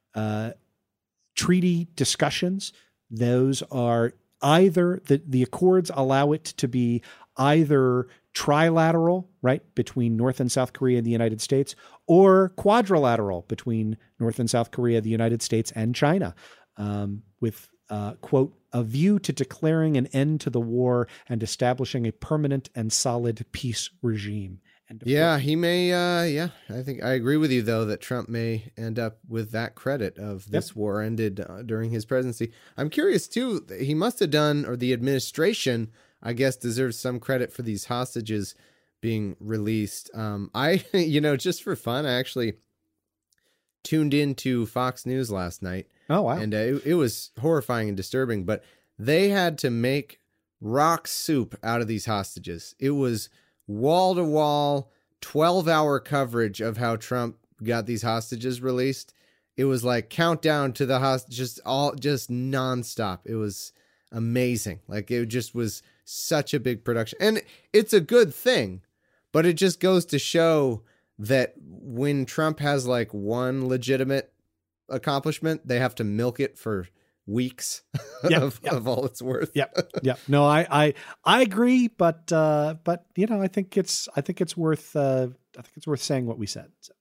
treaty discussions. Those are either the accords allow it to be either trilateral, right, between North and South Korea and the United States, or quadrilateral between North and South Korea, the United States, and China, with, quote, a view to declaring an end to the war and establishing a permanent and solid peace regime. Yeah, he may. I think I agree with you, though, that Trump may end up with that credit of this war ended during his presidency. I'm curious, too. He must have done, or the administration, I guess, deserves some credit for these hostages being released. Just for fun, I actually tuned into Fox News last night. Oh, wow. And it was horrifying and disturbing, but they had to make rock soup out of these hostages. It was wall-to-wall, 12-hour coverage of how Trump got these hostages released. It was like countdown to the just nonstop. It was amazing. Like, it just was such a big production. And it's a good thing, but it just goes to show that when Trump has like one legitimate accomplishment, they have to milk it for weeks of all it's worth. Yeah. No, I agree, but I think it's worth saying what we said. So.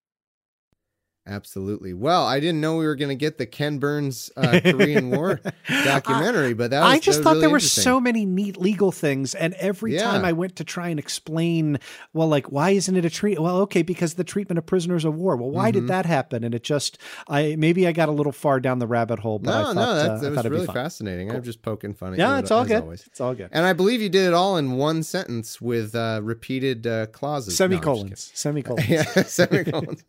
Absolutely. Well, I didn't know we were going to get the Ken Burns Korean War documentary, but I just thought really there were so many neat legal things. And every time I went to try and explain, well, like, why isn't it a treat? Well, okay, because the treatment of prisoners of war. Well, why did that happen? And it just, maybe I got a little far down the rabbit hole, but I thought that was really fascinating. Cool. I'm just poking fun at you. Yeah, it's all good. Always. It's all good. And I believe you did it all in one sentence with repeated clauses. Semicolons. Yeah, semicolons.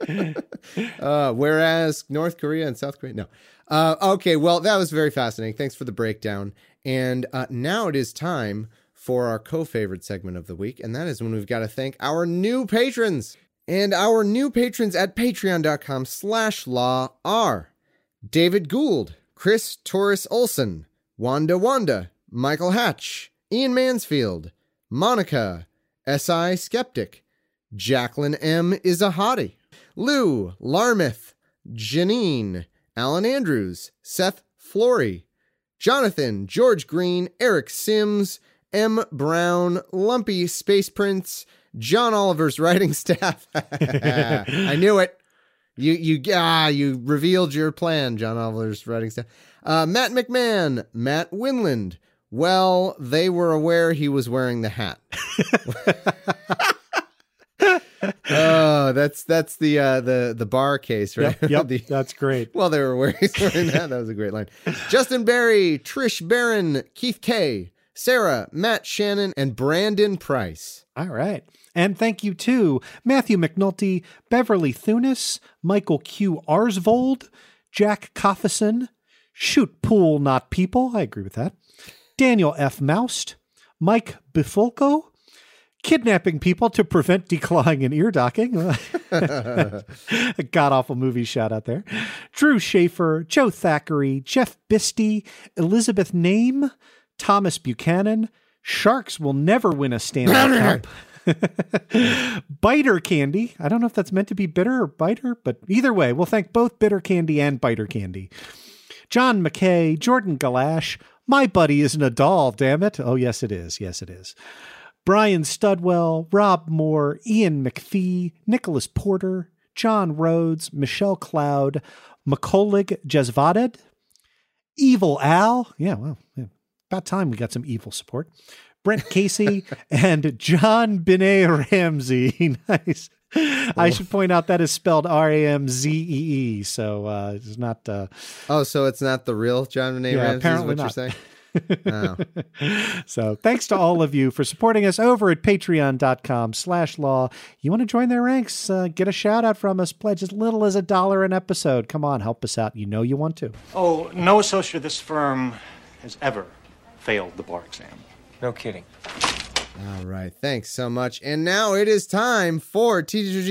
Whereas North Korea and South Korea, no. Okay, well, that was very fascinating. Thanks for the breakdown. And now it is time for our co-favorite segment of the week, and that is when we've got to thank our new patrons. And our new patrons at patreon.com/law are David Gould, Chris Torres Olson, Wanda, Michael Hatch, Ian Mansfield, Monica, S.I. Skeptic, Jacqueline M. is a hottie, Lou, Larmith, Janine, Alan Andrews, Seth Flory, Jonathan, George Green, Eric Sims, M. Brown, Lumpy Space Prince, John Oliver's writing staff. I knew it. You revealed your plan, John Oliver's writing staff. Matt McMahon, Matt Winland. Well, they were aware he was wearing the hat. Oh, that's the bar case, right? Yep. That's great. Well, they were wearing that. That was a great line. Justin Barry, Trish Barron, Keith K, Sarah, Matt Shannon, and Brandon Price. All right. And thank you to Matthew McNulty, Beverly Thunis, Michael Q. Arsvold, Jack Coffison, Shoot Pool Not People. I agree with that. Daniel F. Moust, Mike Bifulco, Kidnapping People to Prevent Declawing and Ear Docking. A god-awful movie shout out there. Drew Schaefer, Joe Thackeray, Jeff Bisty, Elizabeth Name, Thomas Buchanan. Sharks will never win a Stanley Cup. Biter Candy. I don't know if that's meant to be bitter or biter, but either way, we'll thank both Bitter Candy and Biter Candy. John McKay, Jordan Galash. My buddy isn't a doll, damn it. Oh, yes, it is. Yes, it is. Brian Studwell, Rob Moore, Ian McPhee, Nicholas Porter, John Rhodes, Michelle Cloud, Makolig Jezvaded, Evil Al. Yeah, well, about time we got some evil support. Brent Casey and John Benet Ramsey. Nice. I should point out that is spelled Ramzee. So it's not. So it's not the real John Benet Ramsey? Apparently is what not. You're saying? Oh. So thanks to all of you for supporting us over at patreon.com/law. You want to join their ranks, get a shout out from us, pledge as little as $1 an episode. Come on, help us out. You know you want to. Oh, no associate of this firm has ever failed the bar exam. No kidding. All right. Thanks so much. And now it is time for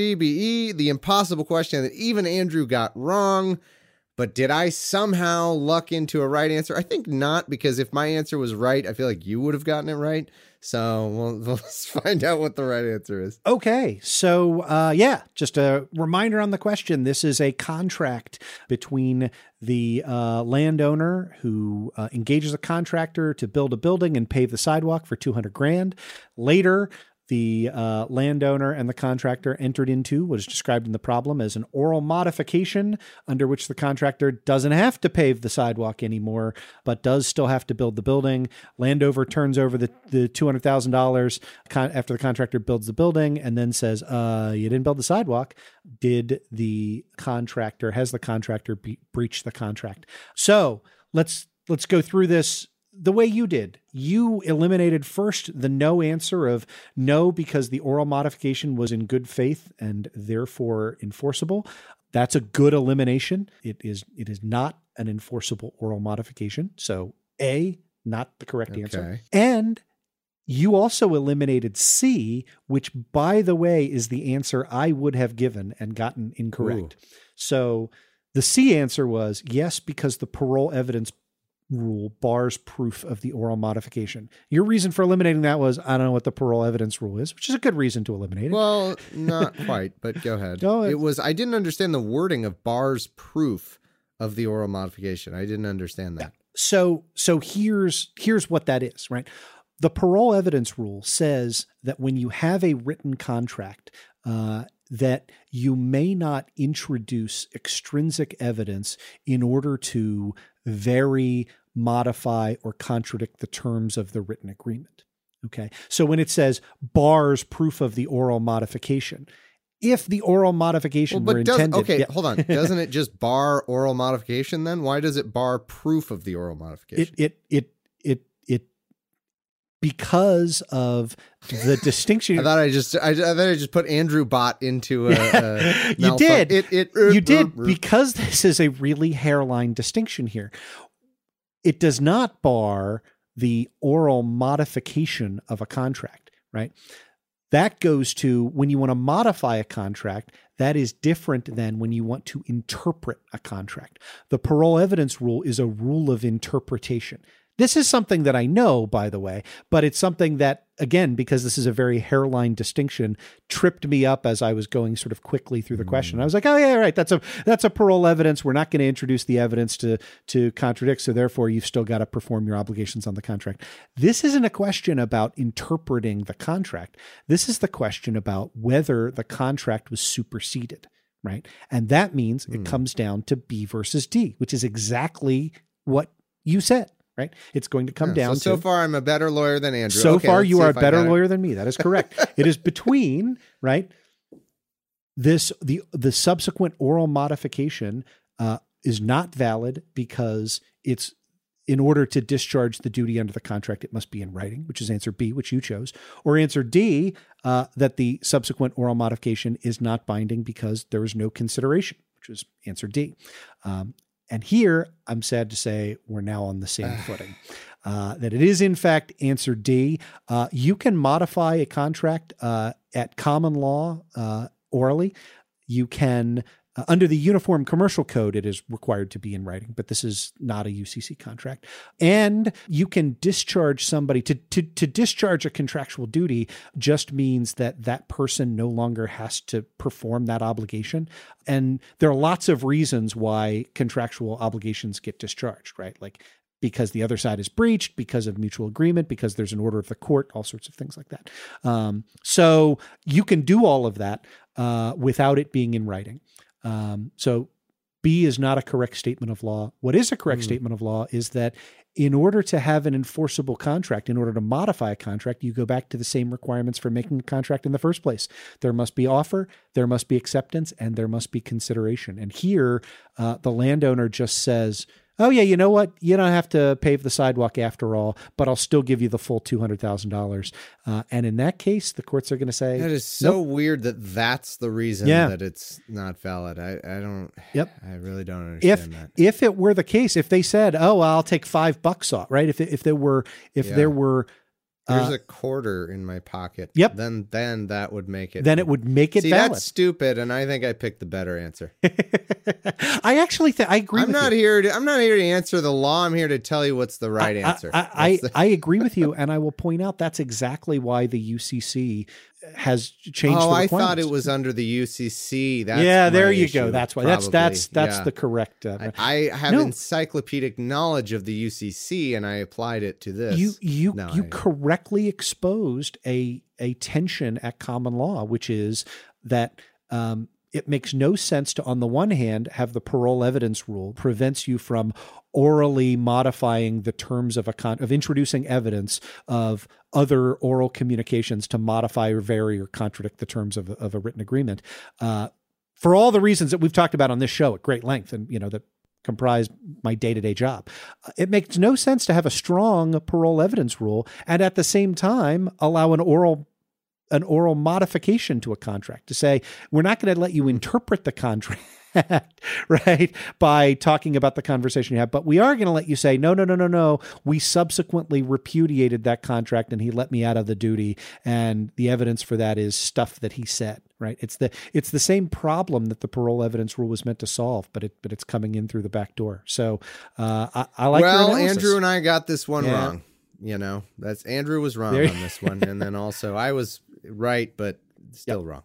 TGBE, the impossible question that even Andrew got wrong. But did I somehow luck into a right answer? I think not, because if my answer was right, I feel like you would have gotten it right. So let's find out what the right answer is. Okay. So, just a reminder on the question. This is a contract between the landowner who engages a contractor to build a building and pave the sidewalk for $200,000. Later, the landowner and the contractor entered into what is described in the problem as an oral modification under which the contractor doesn't have to pave the sidewalk anymore, but does still have to build the building. Landowner turns over the $200,000 after the contractor builds the building and then says, you didn't build the sidewalk. Has the contractor breached the contract? So let's go through this the way you did. You eliminated first the no answer of no because the oral modification was in good faith and therefore enforceable. That's a good elimination. It is not an enforceable oral modification. So A, not the correct answer. And you also eliminated C, which, by the way, is the answer I would have given and gotten incorrect. Ooh. So the C answer was yes, because the parole evidence rule bars proof of the oral modification. Your reason for eliminating that was, I don't know what the parole evidence rule is, which is a good reason to eliminate it. Well, not quite, but go ahead. No, I didn't understand the wording of bars proof of the oral modification. I didn't understand that. So here's what that is, right? The parole evidence rule says that when you have a written contract, that you may not introduce extrinsic evidence in order to vary, modify, or contradict the terms of the written agreement. Okay. So when it says bars proof of the oral modification, if the oral modification were intended... Hold on. Doesn't it just bar oral modification then? Why does it bar proof of the oral modification? It because of the distinction. I thought I just put Andrew Bot into a you did. You did, because this is a really hairline distinction here. It does not bar the oral modification of a contract, right? That goes to when you want to modify a contract. That is different than when you want to interpret a contract. The parole evidence rule is a rule of interpretation. This is something that I know, by the way, but it's something that, again, because this is a very hairline distinction, tripped me up as I was going sort of quickly through the question. I was like, oh yeah, right. That's a parole evidence. We're not going to introduce the evidence to contradict. So therefore you've still got to perform your obligations on the contract. This isn't a question about interpreting the contract. This is the question about whether the contract was superseded, right? And that means it comes down to B versus D, which is exactly what you said. Right. It's going to come down to. So far, I'm a better lawyer than Andrew. So far, you are a better lawyer than me. That is correct. It is between, right? The subsequent oral modification is not valid because it's, in order to discharge the duty under the contract, it must be in writing, which is answer B, which you chose, or answer D, that the subsequent oral modification is not binding because there is no consideration, which was answer D. And here, I'm sad to say, we're now on the same footing. That it is, in fact, answer D. You can modify a contract at common law orally. You can, under the Uniform Commercial Code, it is required to be in writing, but this is not a UCC contract. And you can discharge somebody. To discharge a contractual duty just means that that person no longer has to perform that obligation. And there are lots of reasons why contractual obligations get discharged, right? Like because the other side is breached, because of mutual agreement, because there's an order of the court, all sorts of things like that. So you can do all of that without it being in writing. So B is not a correct statement of law. What is a correct statement of law is that in order to have an enforceable contract, in order to modify a contract, you go back to the same requirements for making a contract in the first place. There must be offer, there must be acceptance, and there must be consideration. And here, the landowner just says, oh yeah, you know what? You don't have to pave the sidewalk after all, but I'll still give you the full $200,000. And in that case, the courts are going to say, that is so weird that that's the reason that it's not valid. I don't. Yep. I really don't understand that. If it were the case, if they said, oh, well, I'll take $5 off, right? If there were. There's a quarter in my pocket. Yep. Then that would make it. Then it would make it valid. That's stupid, and I think I picked the better answer. I actually think I agree. I'm not here to answer the law. I'm here to tell you what's the right answer. I agree with you, and I will point out that's exactly why the UCC has changed. Oh, the I thought it was under the UCC. There you go. That's why. Probably. That's the correct. I have encyclopedic knowledge of the UCC, and I applied it to this. You correctly exposed a tension at common law, which is that it makes no sense to, on the one hand, have the parole evidence rule prevents you from orally modifying the terms of of introducing evidence of other oral communications to modify or vary or contradict the terms of a written agreement, for all the reasons that we've talked about on this show at great length, and that comprise my day-to-day job. It makes no sense to have a strong parole evidence rule and at the same time allow an oral modification to a contract, to say, we're not going to let you interpret the contract, right, by talking about the conversation you have, but we are going to let you say, no, we subsequently repudiated that contract and he let me out of the duty, and the evidence for that is stuff that he said, right? It's the same problem that the parole evidence rule was meant to solve, but it's coming in through the back door. So I like your analysis. Andrew and I got this one wrong. That's Andrew was wrong on this one, and then also I was right, but still wrong.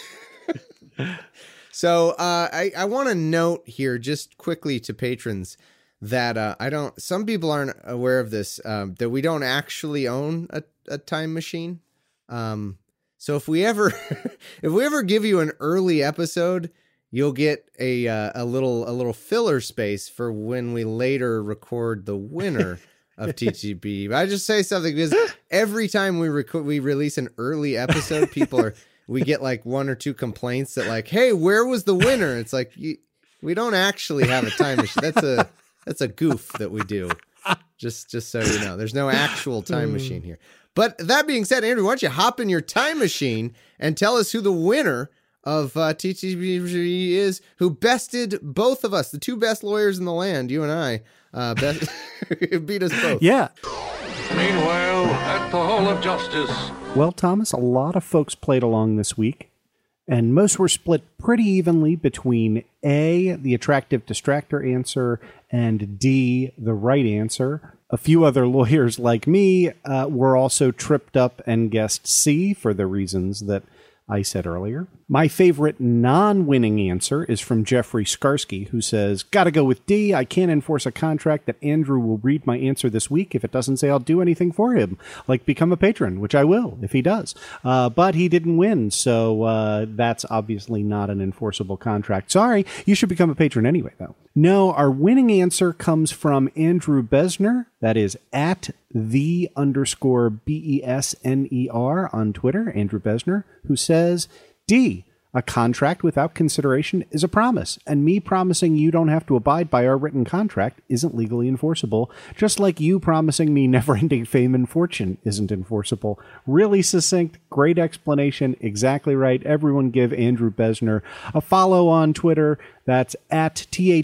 So I want to note here just quickly to patrons that some people aren't aware of this, that we don't actually own a time machine. So if we ever give you an early episode, you'll get a little filler space for when we later record the winner of TTB. I just say something because every time we release an early episode, we get like one or two complaints that like, hey, where was the winner? It's like, we don't actually have a time machine. That's a goof that we do. Just so you know, there's no actual time machine here. But that being said, Andrew, why don't you hop in your time machine and tell us who the winner of TTB is, who bested both of us, the two best lawyers in the land, you and I, beat us both. Yeah. Meanwhile, at the Hall of Justice. Well, Thomas, a lot of folks played along this week, and most were split pretty evenly between A, the attractive distractor answer, and D, the right answer. A few other lawyers like me were also tripped up and guessed C for the reasons that I said earlier. My favorite non-winning answer is from Jeffrey Skarsky, who says, gotta go with D. I can't enforce a contract that Andrew will read my answer this week if it doesn't say I'll do anything for him, like become a patron, which I will if he does. But he didn't win, so that's obviously not an enforceable contract. Sorry, you should become a patron anyway, though. No, our winning answer comes from Andrew Besner. That is at _BESNER on Twitter, Andrew Besner, who says, D, a contract without consideration is a promise, and me promising you don't have to abide by our written contract isn't legally enforceable, just like you promising me never-ending fame and fortune isn't enforceable. Really succinct, great explanation, exactly right. Everyone give Andrew Besner a follow on Twitter. That's at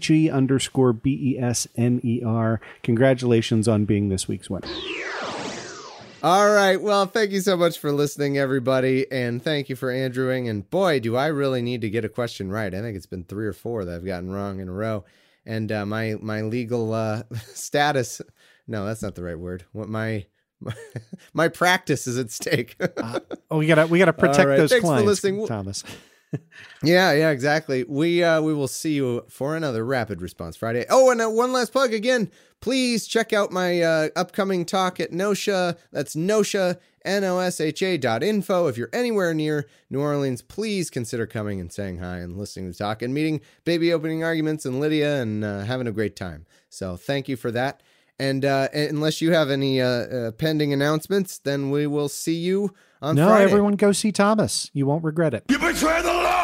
THE_BESNER. Congratulations on being this week's winner. All right. Well, thank you so much for listening, everybody. And thank you for Andrewing. And boy, do I really need to get a question right. I think it's been 3 or 4 that I've gotten wrong in a row. And my legal status, no, that's not the right word. What my practice is at stake. We gotta protect those Thanks clients, for listening. Thomas. Yeah, exactly. We will see you for another Rapid Response Friday. Oh, and one last plug again. Please check out my upcoming talk at NOSHA. That's NOSHA, NOSHA.info. If you're anywhere near New Orleans, please consider coming and saying hi and listening to the talk and meeting Baby Opening Arguments and Lydia and having a great time. So thank you for that. And unless you have any pending announcements, then we will see you on Friday. No, everyone go see Thomas. You won't regret it. You betray the law!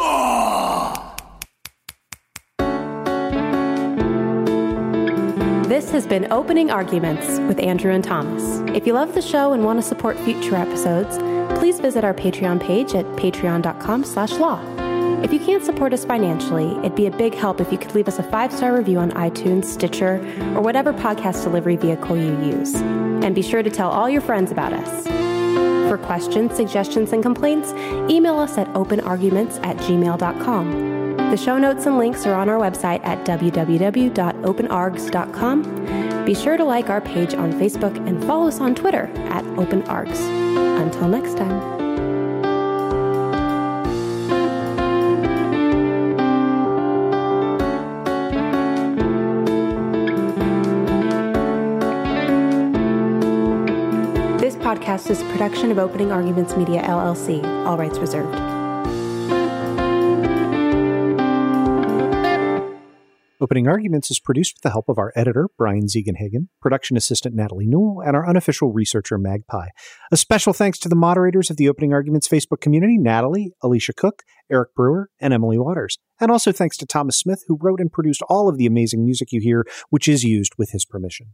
This has been Opening Arguments with Andrew and Thomas. If you love the show and want to support future episodes, please visit our Patreon page at patreon.com/law. If you can't support us financially, it'd be a big help if you could leave us a 5-star review on iTunes, Stitcher, or whatever podcast delivery vehicle you use. And be sure to tell all your friends about us. For questions, suggestions, and complaints, email us at openarguments@gmail.com. The show notes and links are on our website at www.openargs.com. Be sure to like our page on Facebook and follow us on Twitter at OpenArgs. Until next time. This podcast is a production of Opening Arguments Media, LLC. All rights reserved. Opening Arguments is produced with the help of our editor, Brian Ziegenhagen, production assistant Natalie Newell, and our unofficial researcher, Magpie. A special thanks to the moderators of the Opening Arguments Facebook community, Natalie, Alicia Cook, Eric Brewer, and Emily Waters. And also thanks to Thomas Smith, who wrote and produced all of the amazing music you hear, which is used with his permission.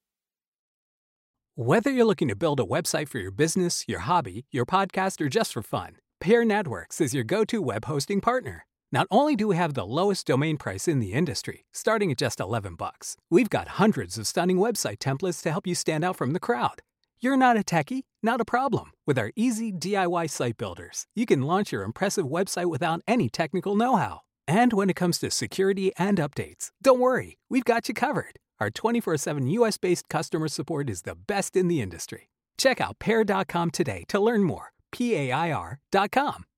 Whether you're looking to build a website for your business, your hobby, your podcast, or just for fun, Pair Networks is your go-to web hosting partner. Not only do we have the lowest domain price in the industry, starting at just $11, we've got hundreds of stunning website templates to help you stand out from the crowd. You're not a techie? Not a problem. With our easy DIY site builders, you can launch your impressive website without any technical know-how. And when it comes to security and updates, don't worry, we've got you covered. Our 24/7 US-based customer support is the best in the industry. Check out Pair.com today to learn more. PAIR.com.